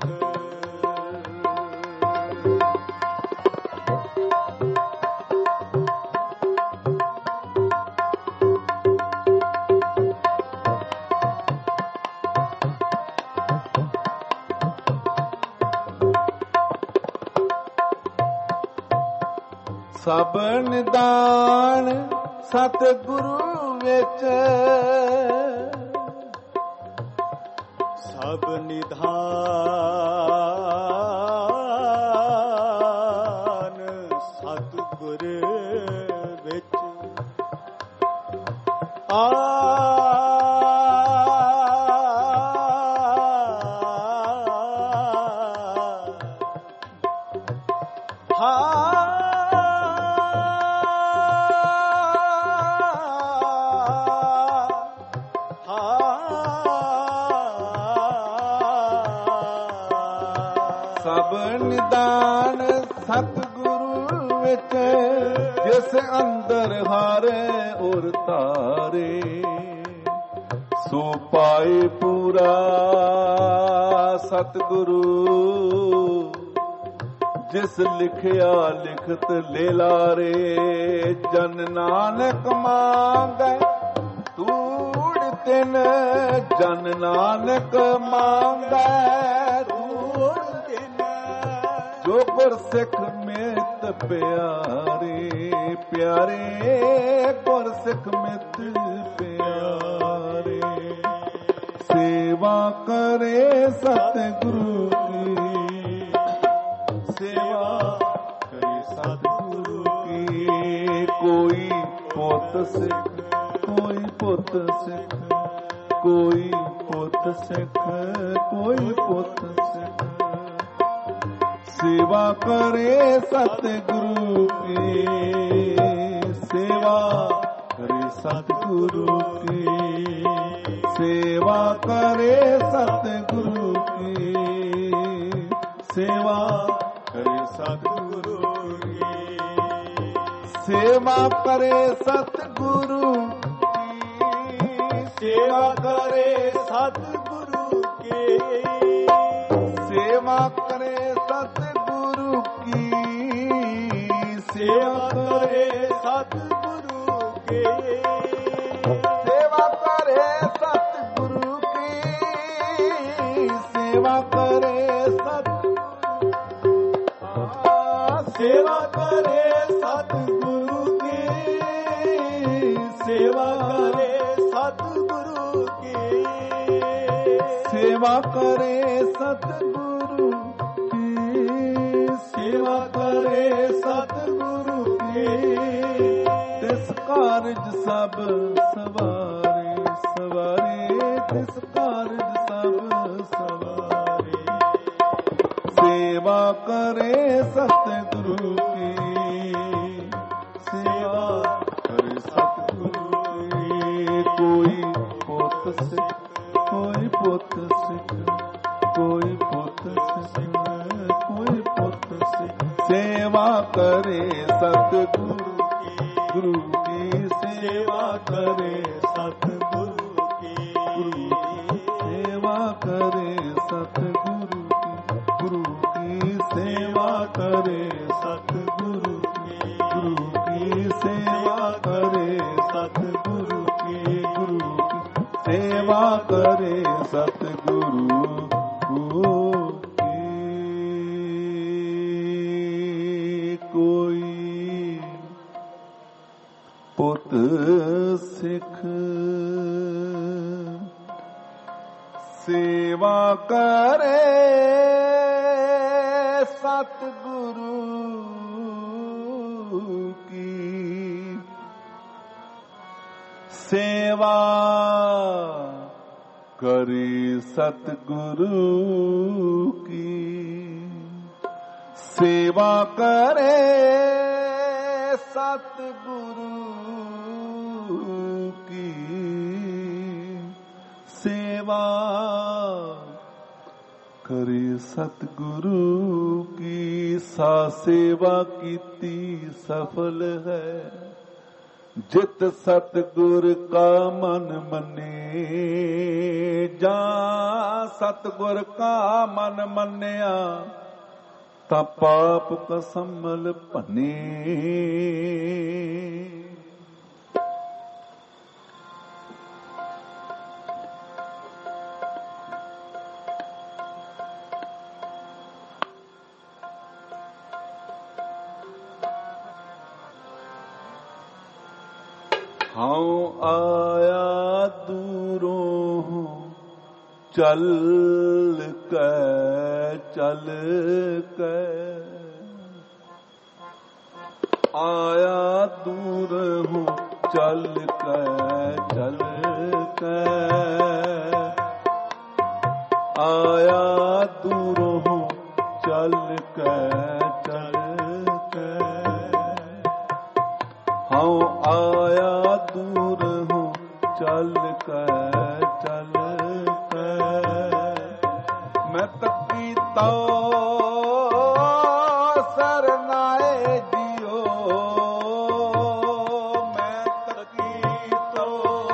ਸਭ ਨਿਦਾਨ ਸਤਿਗੁਰੂ ਵਿੱਚ ਸਭ ਨਿਧਾਨ ਸਤਿਗੁਰ ਵਿੱਚ ਸਭ ਨਿਦਾਨ ਸਤਿਗੁਰੂ ਵਿੱਚ ਜਿਸ ਅੰਦਰ ਹਾਰੇ ਔਰ ਤਾਰੇ ਸੋ ਪਾਏ ਪੂਰਾ ਸਤਿਗੁਰੂ ਜਿਸ ਲਿਖਿਆ ਲਿਖਤ ਲੈ ਲਾਰੇ ਜਨ ਨਾਨਕ ਮੰਗੈ ਤੂੜ ਤਿਨ ਜਨ ਨਾਨਕ ਮੰਗੈ ਤੂੜ ਤਿਨ ਜੋ ਗੁਰ ਸਿੱਖ ਮਿਤ ਪਿਆਰੇ ਪਿਆਰੇ ਗੁਰ ਸਿੱਖ ਮਿਤ ਪਿਆਰੇ ਸੇਵਾ ਕਰੇ ਸਤਿਗੁਰੂ ਕੀ ਸੇਵਾ ਕਰੇ ਸਤਿਗੁਰੂ ਕੀ ਕੋਈ ਪੁੱਤ ਸਿੱਖ ਕੋਈ ਪੁੱਤ ਸਿੱਖ ਕੋਈ ਪੁੱਤ ਸਿੱਖ ਕੋਈ ਪੁੱਤ ਸਿੱਖ ਸੇਵਾ ਕਰੇ ਸਤਿਗੁਰੂ ਕੀ ਸੇਵਾ ਕਰੇ ਸਤਿਗੁਰੂ ਕੀ ਸੇਵਾ ਕਰੇ ਸਤਿਗੁਰੂ ਕੀ ਸੇਵਾ ਕਰੇ ਸਤਿਗੁਰੂ ਕੀ ਸੇਵਾ ਕਰੇ ਸਤਿਗੁਰੂ ਸੇਵਾ ਕਰੇ ਸਤਿਗੁਰੂ ਕੀ ਸੇਵਾ ਕਰੇ ਸਤਿਗੁਰੂ ਕੀ ਸੇਵਾ ਕਰੇ ਸਤਿਗੁਰੂ ਕੀ ਸੇਵਾ ਕਰੇ ਸਤਿਗੁਰੂ ਕੀ ਸੇਵਾ ਕਰੇ ਸੇਵਾ ਕਰੇ ਸਤਿਗੁਰੂ ਕੀ ਸੇਵਾ ਕਰੇ ਸਤਿਗੁਰੂ ਕੀ ਸੇਵਾ ਕਰੇ ਸਤਿਗੁਰੂ ਕੀ ਸੇਵਾ ਕਰੇ ਸਤਿਗੁਰੂ ਕੀ ਤਿਸ ਕਾਰਜ ਸਭ ਸਵਾਰੇ ਸਵਾਰੇ ਤਿਸ ਕਾਰਜ ਸਭ ਸਵਾਰੇ ਸੇਵਾ ਕਰੇ ਸਤਿਗੁਰੂ ਕੀ ਸੇਵਾ ਕਰੇ ਸਤਿਗੁਰੂ ਕੀ ਕੋਈ ਪੁੱਤ ਸਿੱਖ ਕੋਈ ਪੁੱਤ ਸਿੱਖ ਕੋਈ ਪੁੱਤ ਸਿੱਖ ਕੋਈ ਪੁੱਤ ਸਿੱਖ ਸੇਵਾ ਕਰੇ ਸਤਿਗੁਰੂ ਗੁਰੂ ਕੀ ਸੇਵਾ ਕਰੇ ਸਤਿਗੁਰੂ ਕੀ ਸੇਵਾ ਕਰੇ ਸਤਿਗੁਰੂ ਕੀ ਗੁਰੂ ਕੀ ਸੇਵਾ ਕਰੇ ਸਤਿਗੁਰੂ ਕੀ ਗੁਰੂ ਕੀ ਸੇਵਾ ਕਰੇ ਸਤਿਗੁਰੂ ਕੀ ਗੁਰੂ ਕੀ ਸੇਵਾ ਕਰੇ ਸਤਿਗੁਰੂ ਕੀ ਕੋਈ ਪੁੱਤ ਸਿੱਖ ਸੇਵਾ ਕਰੇ ਸਤਿਗੁਰੂ ਕੀ ਸੇਵਾ ਕਰੀ ਸਤਿਗੁਰੂ ਕੀ ਸੇਵਾ ਕਰੇ ਸਤਿਗੁਰੂ ਕੀ ਸੇਵਾ ਕਰੇ ਸਤਿਗੁਰੂ ਕੀ ਸਾ ਸੇਵਾ ਕੀਤੀ ਸਫਲ ਹੈ ਜਿਤ ਸਤਿਗੁਰ ਕਾ ਮਨ ਮੰਨੇ ਜਾਂ ਸਤਿਗੁਰ ਕਾ ਮਨ ਮੰਨਿਆ ਤਾਂ ਪਾਪ ਕਸਮਲ ਭੰਨੇ ਹਉ ਆਇਆ ਦੂਰੋਂ ਚੱਲ ਕੇ ਆਇਆ ਦੂਰੋਂ ਚੱਲ ਕੇ ਆਇਆ ਦੂਰੋਂ ਚੱਲ ਕੇ ਹਉ ਆਇਆ ਦੂਰੋਂ ਚੱਲ ਕੇ ਮੈਂ ਤੱਕੀ ਤੋ ਸਰਨਾਏ ਜਿਓ ਮੈਂ ਤੱਕੀ ਤੋ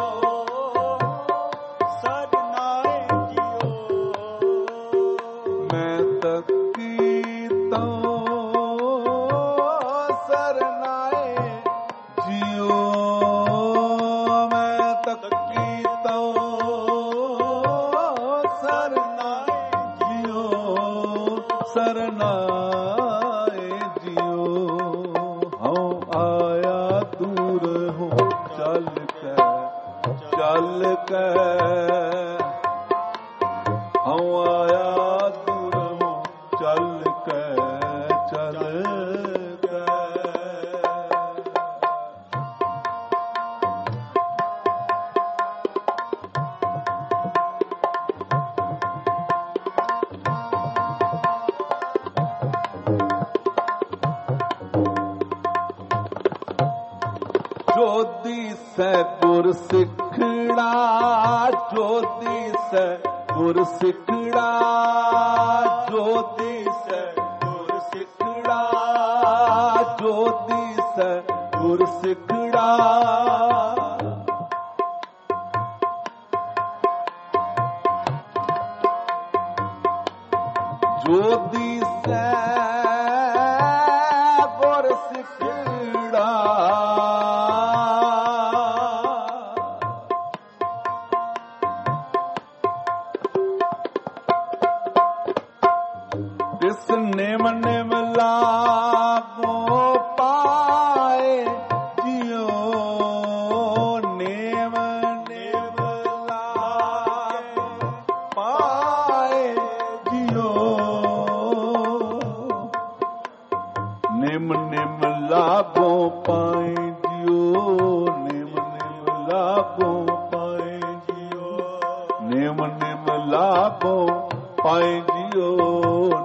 ਸਰਨਾਏ ਜਿਓ ਮੈਂ ਤੱਕੀ ਤੋ ਸਰਨਾਏ ਜਿਓ ਮੈਂ ਤੱਕੀ ਤੋ ਸਰਨਾਏ ਜਿਉ ਹਉ ਆਇਆ ਦੂਰ ਹੋ ਚੱਲ ਕੇ ਹਉ ਆਇਆ ਦੂਰ ਹੋ ਚੱਲ ਕੇ ਜੋਤੀ ਸੈ ਗੁਰ ਸਿੱਖੜਾ ਜੋਤੀ ਸੈ ਗੁਰ ਸਿੱਖੜਾ ਜੋਤੀ ਸੈ ਗੁਰ ਸਿੱਖੜਾ ਜੋਤੀ ਸੈ ਗੁਰ ਸਿੱਖੜਾ ਜੋਤੀ ਸੈ ਗੁਰ ਸਿੱਖੜਾ ਤਿਸ ਨਿਮ ਲਾਗੋ ਪਾਏ ਜਿਉ ਨਿਮ ਲਾਗੋ ਪਾਏ ਜਿਉ ਨਿਮ ਲਾਗੋ ਪਾਏ ਜਿਉ ਨਿਮ ਲਾਗੋ ਪਾਏ ਜਿਉ ਨਿਮ ਲਾਗੋ ਪਾਏ ਜਿਉ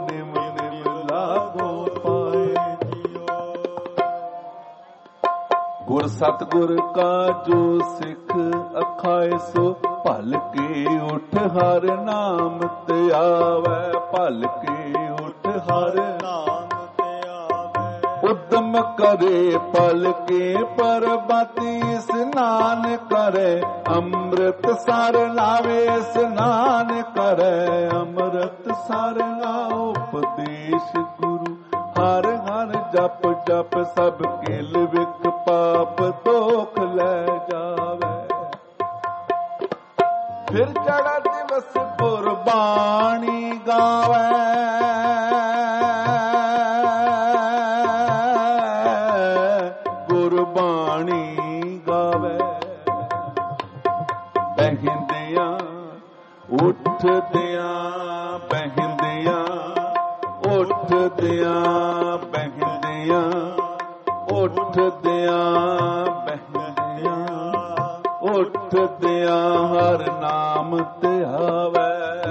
ਗੁਰ ਸਤਿਗੁਰ ਕਾ ਜੋ ਸਿੱਖ ਅਖਾਏ ਸੋ ਭਲ ਕੇ ਉਠ ਹਰ ਨਾਮ ਤੇ ਆਵੈ ਭਲ ਕੇ ਉਠ ਹਰ ਨਾਮ ਤੇ ਆਵੇ ਉਦਮ ਕਰੇ ਭਲ ਕੇ ਪਰਬਤੀ ਇਸਨਾਨ ਕਰੇ ਅੰਮ੍ਰਿਤ ਸਰ ਲਾਵੇ ਇਸਨਾਨ ਕਰੇ ਅੰਮ੍ਰਿਤ ਸਰ ਲਾਉ ਉਪਦੇਸ਼ ਗੁਰੂ ਹਰ ਹਰ ਜਪ ਜਪ ਸਭ ਕੇਲ ਵਿਕ ਪਾਪ ਦੋਖ ਲੈ ਜਾਵੇ ਫਿਰ ਚੜਾ ਦਿਵਸ ਗੁਰਬਾਣੀ ਗਾਵੇ ਗੁਰਬਾਣੀ ਗਾਵੇ ਬਹਿੰਦਿਆਂ ਉੱਠਦਿਆਂ ਬਹਿੰਦਿਆਂ ਉੱਠਦਿਆਂ ਬਹਿੰਦਿਆਂ ਉੱਠਦਿਆਂ ਬਹਿੰਦਿਆਂ ਉੱਠ ਉੱਠਦਿਆਂ ਹਰ ਨਾਮ ਧਿਆਵੈ,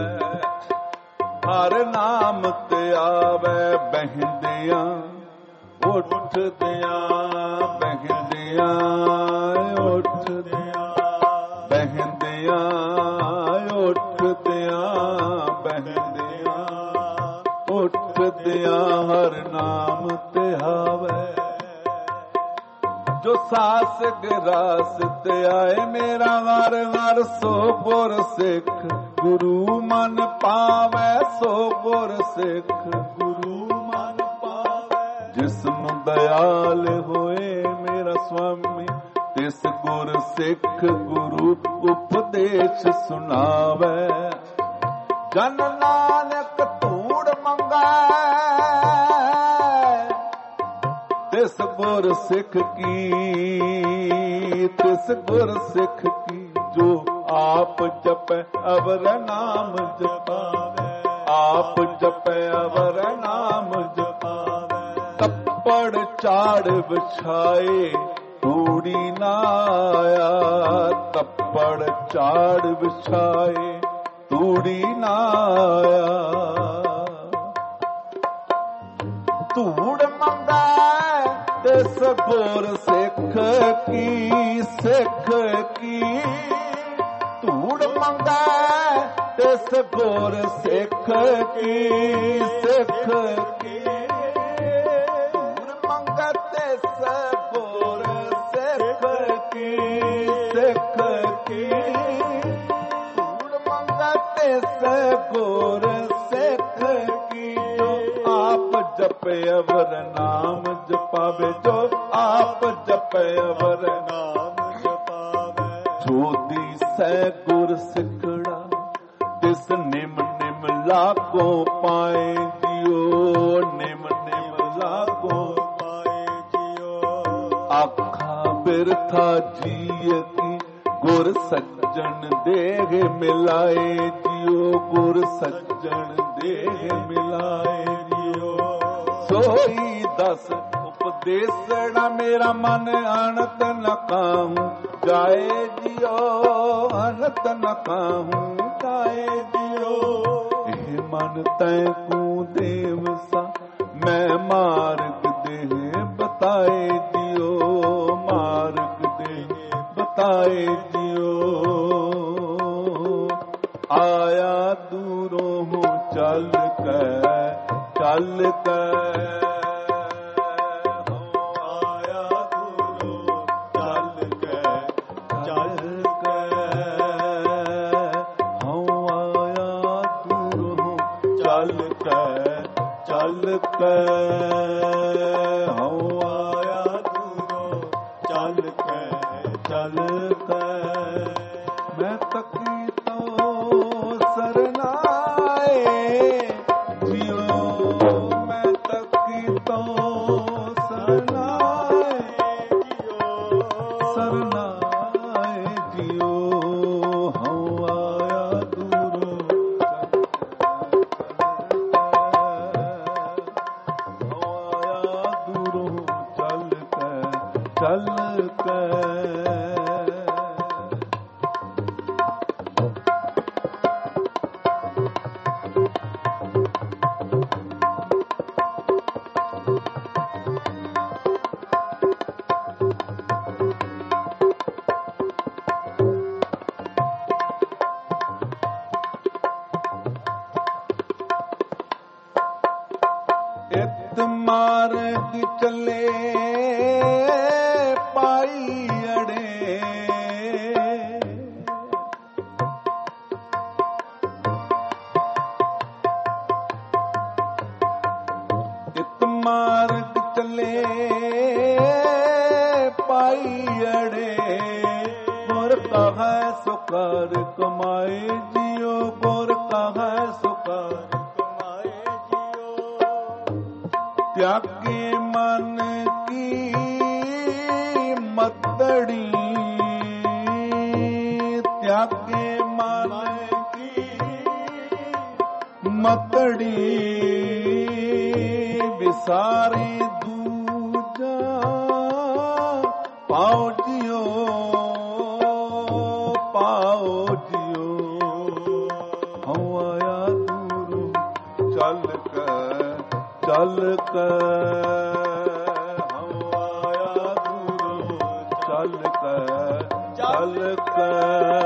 ਹਰ ਨਾਮ ਧਿਆਵੈ, ਬਹਿੰਦਿਆਂ ਉੱਠਦਿਆਂ, ਬਹਿੰਦਿਆਂ ਉੱਠਦਿਆਂ, ਬਹਿੰਦਿਆਂ ਉੱਠਦਿਆਂ, ਬਹਿੰਦਿਆਂ ਉੱਠਦਿਆਂ ਹਰ ਨਾਮ ਧਿਆਵੈ। ਜੋ ਸਾਸ ਗਰਾਸ ਤੇ ਆਏ ਮੇਰਾ ਹਰ ਹਰ, ਸੋ ਗੁਰ ਸਿੱਖ ਗੁਰੂ ਮਨ ਪਾਵੈ, ਸੋ ਗੁਰ ਸਿੱਖ ਗੁਰੂ ਮਨ ਪਾਵੈ। ਜਿਸਨੂੰ ਦਇਆਲ ਹੋਏ ਮੇਰਾ ਸੁਆਮੀ, ਤਿਸ ਗੁਰ ਸਿੱਖ ਗੁਰੂ ਉਪਦੇਸ਼ ਸੁਣਾਵੈ। ਜਨ ਨਾਨਕ ਧੂੜ ਮੰਗੈ, ਤਿਸ ਗੁਰ ਸਿੱਖ ਕੀ, ਤਿਸ ਗੁਰ ਸਿੱਖ ਕੀ, ਜੋ ਆਪ ਜਪੈ ਅਵਰ ਨਾਮ ਜਪਾਵੈ, ਆਪ ਜਪੈ ਅਵਰ ਨਾਮ ਜਪਾਵੈ। ਤੱਪੜ ਚਾੜ ਵਿਛਾਏ ਧੂੜੀ ਨਾ ਆਇਆ, ਤੱਪੜ ਚਾੜ ਵਿਛਾਏ ਧੂੜੀ ਨਾ ਆਇਆ। ਧੂੜ ਮੰਗੈ ਤਿਸ ਗੁਰ ਸਿੱਖ ਕੀ, ਸਿੱਖ ਕੀ, ਧੂੜ ਮੰਗੈ ਤਿਸ ਗੁਰ ਸਿੱਖ ਕੀ, ਸਿੱਖ ਕੀ, ਧੂੜ ਮੰਗੈ ਤਿਸ ਗੁਰ ਸਿੱਖ ਕੀ, ਸਿੱਖ ਕੀ, ਧੂੜ ਮੰਗੈ ਤਿਸ ਗੁਰ ਸਿੱਖ ਕੀ, ਜੋ ਆਪ ਜਪੈ ਅਵਰ ਨਾਮ ਜਪਾਵੇ, ਜੋ ਆਪ ਜਪੈ ਅਵਰ ਨਾਮ ਜਪਾਵੇ। ਜੋ ਦੀਸੈ ਗੁਰ ਸਿੱਖੜਾ, ਤਿਸ ਨਿਮ ਨਿਮ ਲਾਗੋ ਪਾਏ ਜਿਉ, ਨਿਮ ਨਿਮ ਲਾਗੋ ਪਾਏ ਜਿਉ। ਆਖਾ ਬਿਰਥਾ ਜੀਅ ਕੀ, ਗੁਰ ਸੱਜਣ ਦੇਹ ਮਿਲਾਏ ਜਿਉ, ਗੁਰ ਸੱਜਣ ਦੇਹ ਮਿਲਾਏ ਜਿਉ। ਸੋਈ ਦਸ ਉਪਦੇਸਣਾ ਮੇਰਾ ਮਨ ਅਨੰਤ ਨ ਕਾਹੂੰ ਜਾਏ ਜਿਉ, ਅਨੰਤ ਨ ਕਾਹੂੰ ਜਾਏ ਜਿਉ। ਇਹ ਮਨ ਤੈ ਕੂ ਦੇਵ ਸਾ, ਮੈਂ ਮਾਰਗ ਦੇਹ ਬਤਾਏ ਜਿਉ, ਮਾਰਗ ਦੇਹ ਬਤਾਏ ਜਿਉ। ਆਇਆ ਦੂਰੋਂ ਚੱਲ ਕੇ, ਚੱਲ ਕੇ, ਚੱਲ ਕੇ ਹਉ ਆਇਆ ਦੂਰੋਂ, ਚੱਲ ਕੇ, ਚੱਲ ਕੇ। ਮੈਂ ਤਕੀ ਤੋਂ ਸਰਨਾਏ ਜਿਉ, ਮੈਂ ਤਕੀ ਤੋਂ ਸਰਨਾਏ ਜਿਉ, ਸਰਨਾਏ ਜਿਉ। ਹਉ ਆਇਆ ਦੂਰੋਂ, ਚੱਲ ਕੇ। ਇਤ ਮਾਰਗ ਚੱਲੇ ਪਾਈ ਅੜੇ, ਇਤ ਮਾਰਗ ਚੱਲੇ ਪਾਈ ਅੜੇ। ਗੁਰ ਕਹੈ ਸੁਕਾਰ ਕਮਾਏ ਜਿਉ, ਗੁਰ ਕਹੈ ਸੁਕਾਰ ਕਮਾਏ ਜਿਉ। ਤਿਆਗੇ ਮਨ ਕੀ ਮਤੜੀ, ਤਿਆਗੇ ਮਨ ਕੀ ਮਤੜੀ। ਵਿਸਾਰੇ ਦੂਜਾ ਪਾਉ ਜਿਉ, ਚੱਲ ਕੇ ਹਉ ਆਇਆ ਦੂਰੋਂ ਚੱਲ ਕੇ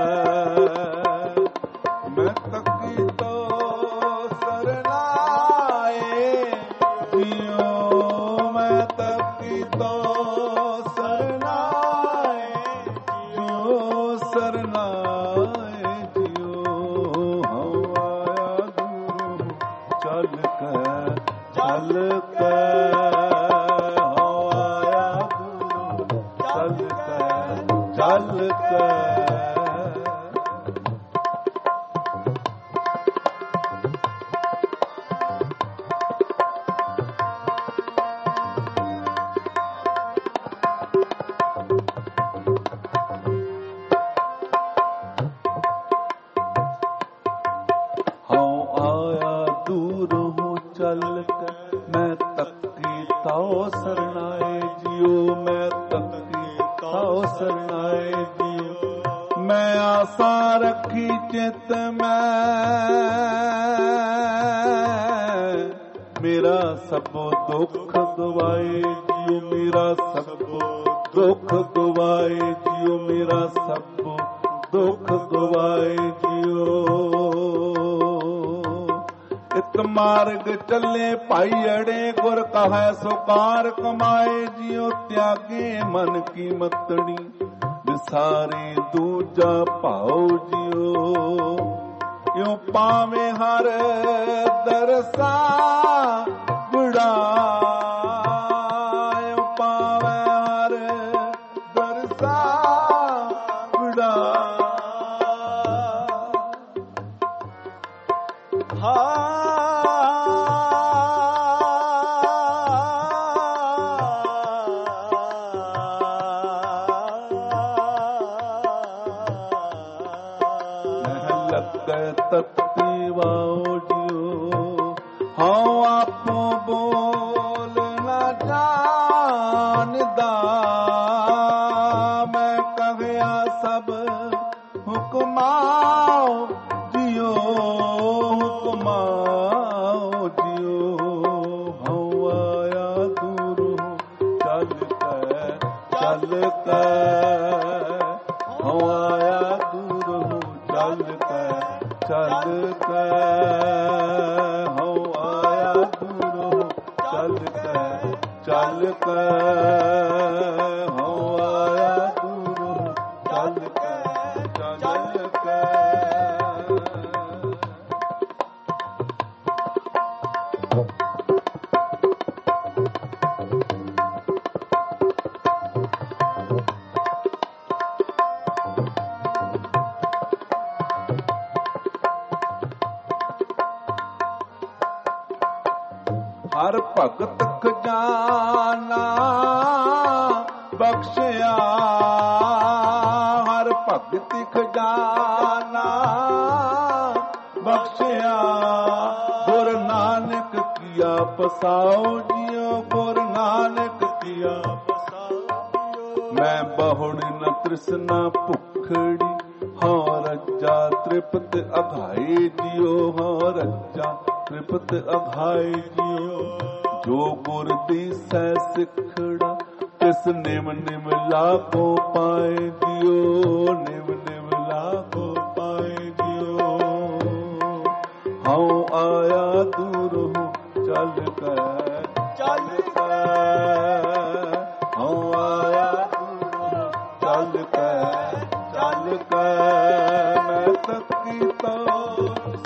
ਮੈਂ ਤੱਕੀ ਤੋ ਸਰਨਾਏ ਜਿਉ ਮੈਂ ਤੱਕੀ ਤੋ ਸਰਨਾਏ ਜਿਉ ਸਰਨਾਏ ਜਿਉ ਹਉ ਆਇਆ ਦੂਰੋਂ ਚੱਲ ਕੇ ਹਉ ਆਇਆ ਦੂਰੋਂ ਚੱਲ ਕੇ ਚੱਲ ਕੇ ਮੈਂ ਤੱਕੀ ਤਾਉ ਸਰਨਾਏ ਜਿਉ ਮੈਂ ਤੱਕੀ ਤਾਉ ਸਰਨਾਏ ਜਿਉ ਮੈਂ ਆਸਾ ਰੱਖੀ ਚਿਤ ਮੇਰਾ ਸਭ ਦੁੱਖ ਗਵਾਏ ਜਿਉ ਮੇਰਾ ਸਭ ਦੁੱਖ ਗਵਾਏ ਜਿਉ ਮੇਰਾ ਸਭ ਦੁੱਖ ਗਵਾਏ ਜਿਉ ਇਕ ਮਾਰਗ ਚੱਲੇ ਭਾਈ ਅੜੇ ਗੁਰ ਕਹੈ ਸੋ ਕਾਰ ਕਮਾਏ ਜਿਉ ਤਿਆਗੇ ਮਨ ਕੀ ਮਤਣੀ ਵਿਸਾਰੇ ਦੂਜਾ ਭਾਉ ਜਿਉ ਇਉ ਪਾਵੇਂ ਹਰ ਦਰਸਾ ਗੁੜਾ ਇਉ ਪਾਵੇਂ ਹਰ ਦਰਸਾ ਗੁੜਾ ਤਤੀ ਵਾਉ ਜਿਉ ਹਉ ਆਪੋ ਬੋਲ ਨਾ ਜਾਣਦਾ ਮੈਂ ਕਹਿਆ ਸਭ ਹੁਕਮਾਉ ਜਿਉ ਹੁਕਮਾਉ ਜਿਉ ਹਉ ਆਇਆ ਦੂਰੋਂ ਚੱਲ ਕੇ ਹਉ ਆਇਆ ਦੂਰੋਂ ਚੱਲ ਕੇ ਹਉ ਆਇਆ ਦੂਰੋਂ ਚੱਲ ਕੇ ਹਉ ਆਇਆ ਦੂਰੋਂ ਚੱਲ ਕੇ ਹਰ ਭਗਤ ਖਜ਼ਾਨਾ ਬਖਸ਼ਿਆ ਹਰ ਭਗਤ ਖਜ਼ਾਨਾ ਬਖਸ਼ਿਆ ਗੁਰ ਨਾਨਕ ਕੀਆ ਪਸਾਉ ਜਿਉ ਗੁਰ ਨਾਨਕ ਕੀਆ ਪਸਾਉ ਮੈਂ ਬਹੁੜ ਨ ਤ੍ਰਿਸ਼ਨਾ ਭੁਖੜੀ ਹਾਂ ਰੱਜਾ ਤ੍ਰਿਪਤ ਅਘਾਈ ਜਿਉ ਹਾਂ ਰੱਜਾ ਤ੍ਰਿਪਤ ਅਘਾਈ ਜਿਉ ਜੋ ਗੁਰ ਦੀਸੈ ਸਿਖੜਾ ਤਿਸ ਨਿਮ ਨਿਮ ਲਾਭੋ ਪਾਏ ਜਿਉ ਨਿਮ ਨਿਮ ਲਾਭੋ ਪਾਏ ਜਿਉ ਹਉ ਆਇਆ ਦੂਰੋਂ ਚੱਲ ਕੇ ਹਉ ਆਇਆ ਦੂਰੋਂ ਚੱਲ ਕੇ ਮੈਂ ਤੱਕੀ ਤੋ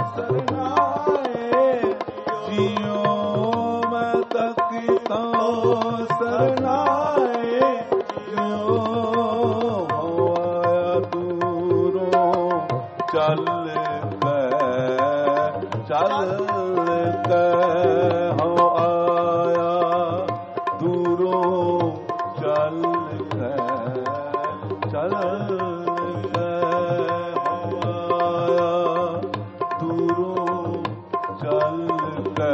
ਸਰਨਾਏ ਜਿਉ ਮੈਂ ਤੱਕੀ ਤੋ ਸਰਨਾਏ ਜਿਉ ਹਉ ਆਇਆ ਦੂਰੋਂ ਚੱਲ ਕੇ ਹਉ ਆਇਆ ਦੂਰੋਂ ਚੱਲ ਕੇ ਦੂਰੋਂ ਚੱਲ ਕੇ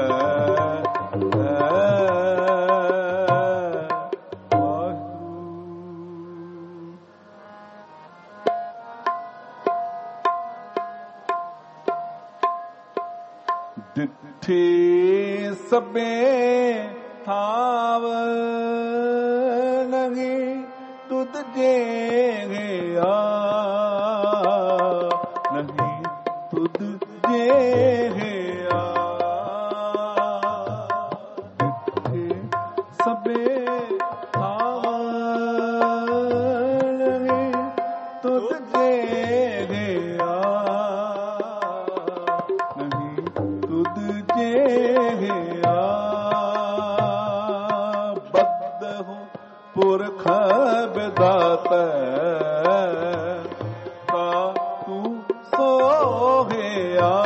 ਡਿਠੇ ਸਭੇ ਥਾਵ ਨਹੀਂ ਤੁਧ ਜੇ ਗਿਆ ਨਹੀਂ ਤੁਧ ਜੇ ਗਿਆ ਡਿਠੇ ਸਭੇ ਥਾਵ ਨਹੀਂ ਤੁਧ ਜੇ ਗਿਆ ਨਹੀਂ ਤੁਧ ਜੇ ਗਿਆ ਬੱਦ ਹੋ ਪੁਰਖ ਬਿਦਾਤੈ ਤਾ ਤੂੰ ਸੋਹਿਆ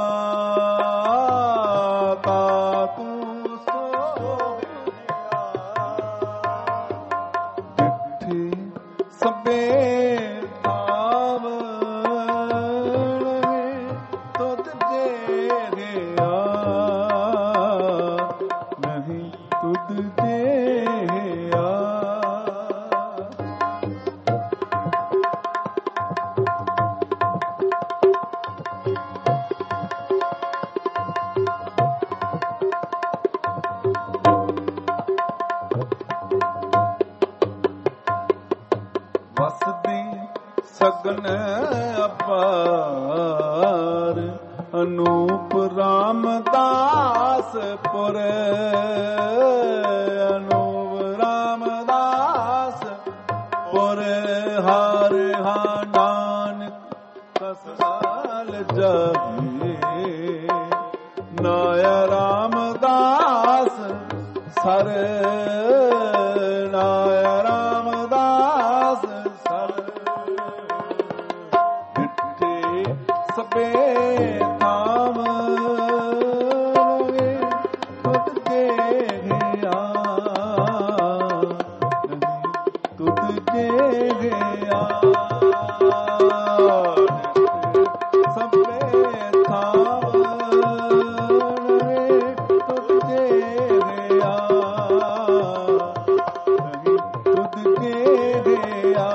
ਤਾ ਤੂੰ ਸੋਹਿਆ ਡਿਠੇ ਸਭੇ ਥਾਵ ਤੁਧ ਜੇ ਗਿਆ ਨਹੀਂ ਤੁਧ ਜੇ ਗਿਆ ਵਸਦੀ ਸਗਨ ਅਪਾਰ ਅਨੂਪ ਰਾਮਦਾਸ ਪੁਰ ਅਨੂਪ ਰਾਮਦਾਸ ਪੁਰ ਹਰ ਹਾ ਨਾਨਕ ਕਸਾਲ ਜਾਹੇ ਨਾਇਆ ਰਾਮਦਾਸ ਸਰ ਨਾਇਆ ਰਾਮਦਾਸ ਸਰ ਡਿਠੇ ਸਭੇ ਥਾਮ ਲਗੇ ਤੁਧ ਜੇ ਗਿਆ ਨਹੀਂ ਤੁਧ ਜੇ ਗਿਆ ਸਭੇ ਥਾਮ ਲਗੇ ਤੁਧ ਜੇ ਗਿਆ ਨਹੀਂ ਤੁਧ ਜੇ ਗਿਆ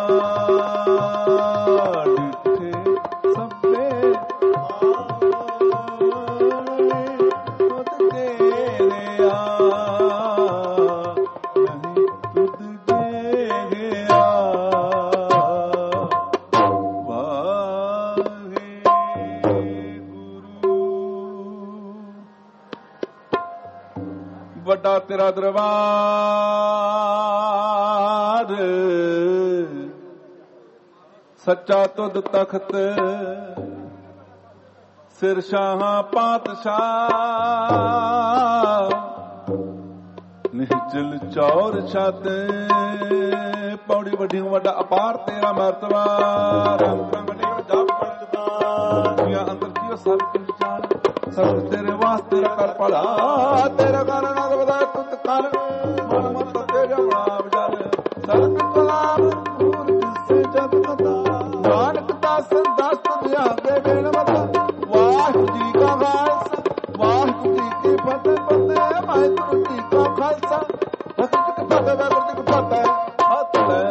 ਡਿਠੇ ਸਭੇ ਤੁਧ ਜੇ ਗਿਆ ਨਹੀਂ ਤੁਧ ਜੇ ਗਿਆ ਵਾਹਿਗੁਰੂ ਵੱਡਾ ਤੇਰਾ ਦਰਬਾਰ ਸੱਚਾ ਤੁਧ ਤਖਤ ਸਿਰ ਸ਼ਾਹਾਂ ਪਾਤਸ਼ਾਹ ਨਿਹਚਲ ਚੌਰ ਛੱਤ ਪੌੜੀ ਵੱਡੀ ਵੱਡਾ ਅਪਾਰ ਤੇਰਾ ਮਰਤਬਾ ਰੰਗ ਰੰਗ ਨੇ ਜਪ ਪੜਦਾ ਦੁਨੀਆ ਅੰਦਰ ਕੀ ਸਭ ਕੁਝ ਜਾਣ ਸਭ ਤੇਰੇ ਵਾਸਤੇ ਕਰ ਪੜਾ ਤੇਰਾ ਕਾਰਨ ਨਾ ਬਦਾ ਤੁਤ ਕਰ ਮਨ ਮਤ ਤੇਰਾ ਨਾਮ ਜਲ ਸਰਬ ਕਲਾਮ ਪੂਰ ਜਿਸੇ ਜਗ ਕਤਾ ਨਾਨਕ ਦਾਸ ਦਾਸ ਤੁਝਿਆ ਦੇ ਦੇਣ ਮਤਾ ਵਾਹਿਗੁਰੂ ਜੀ ਕਾ ਖਾਲਸਾ ਵਾਹਿਗੁਰੂ ਜੀ ਕੀ ਫਤਿਹ ਫਤਿਹ ਵਾਹਿਗੁਰੂ ਜੀ ਕਾ ਖਾਲਸਾ ਫਤਿਹ ਜੀ ਕੀ ਫਤਿਹ ਵਾਹਿਗੁਰੂ ਜੀ ਕੀ ਫਤਿਹ ਫਤਿਹ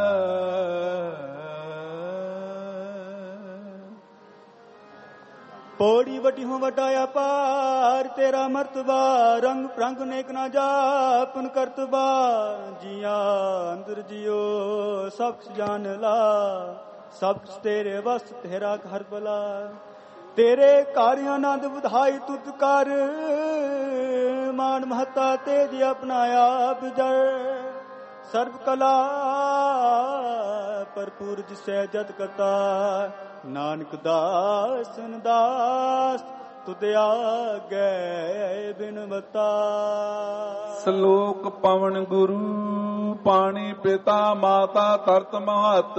ਪੌੜੀ ਵੱਡੀ ਹੋ ਵੱਡਾ ਅਪਾਰ ਤੇਰਾ ਮਰਤਬਾ ਰੰਗ ਪ੍ਰੰਗ ਨੇਕ ਨਾ ਜਾਪਨ ਕਰਤਬਾ ਜੀਆਂ ਅੰਦਰ ਜਿਉ ਸਭ ਜਾਣ ਲਾ ਸਭ ਤੇਰੇ ਵਸ ਤੇਰਾ ਘਰ ਬਲਾ ਤੇਰੇ ਘਰ ਆਨੰਦ ਵਧਾਈ ਤੁਧ ਕਰ ਮਾਨ ਮਹਤਾ ਤੇਜ ਅਪਨਾਇਆ ਬਿਜਰ ਸਰਬ ਕਲਾ ਭਰਪੂਰ ਜਿਸੈ ਜਤ ਕਰਤਾ ਨਾਨਕ ਦਾਸਨ ਦਾਸ ਤੁਧ ਆਗੇ ਬਿਨਵਤਾ ਸ਼ਲੋਕ ਪਵਨ ਗੁਰੂ ਪਾਣੀ ਪਿਤਾ ਮਾਤਾ ਤਰਤ ਮਹਤ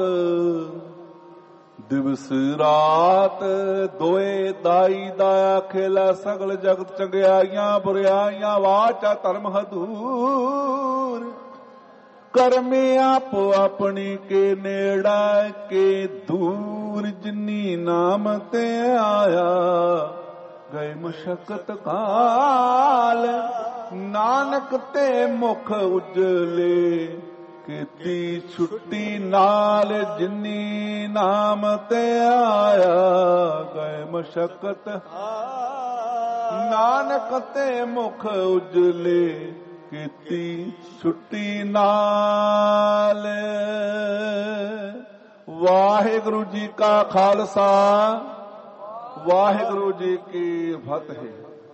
ਦਿਵਸ ਰਾਤ ਦੋਏ ਦਾਈ ਦਾਇਆ ਖੇਲਾ ਸਗਲ ਜਗਤ ਚੰਗਿਆਈਆਂ ਬੁਰਿਆਈਆਂ ਵਾਚਾ ਧਰਮ ਹਦੂਰ ਕਰਮੇ ਆਪੋ ਆਪਣੀ ਕੇ ਨੇੜਾ ਕੇ ਦੂਰ ਜਿਨੀ ਨਾਮ ਤੇ ਆਇਆ ਗਏ ਮੁਸ਼ਕਤ ਕਾਲ ਨਾਨਕ ਤੇ ਮੁਖ ਉਜਲੇ ਕੀਤੀ ਛੁੱਟੀ ਨਾਲ ਜਿਨੀ ਨਾਮ ਤੇ ਆਇਆ ਗਏ ਮੁਸ਼ਕਤ ਨਾਨਕ ਤੇ ਮੁਖ ਉਜਲੇ ਕੀਤੀ ਛੁੱਟੀ ਨਾਲ। ਵਾਹਿਗੁਰੂ ਜੀ ਕਾ ਖਾਲਸਾ, ਵਾਹਿਗੁਰੂ ਜੀ ਕੀ ਫਤਿਹ।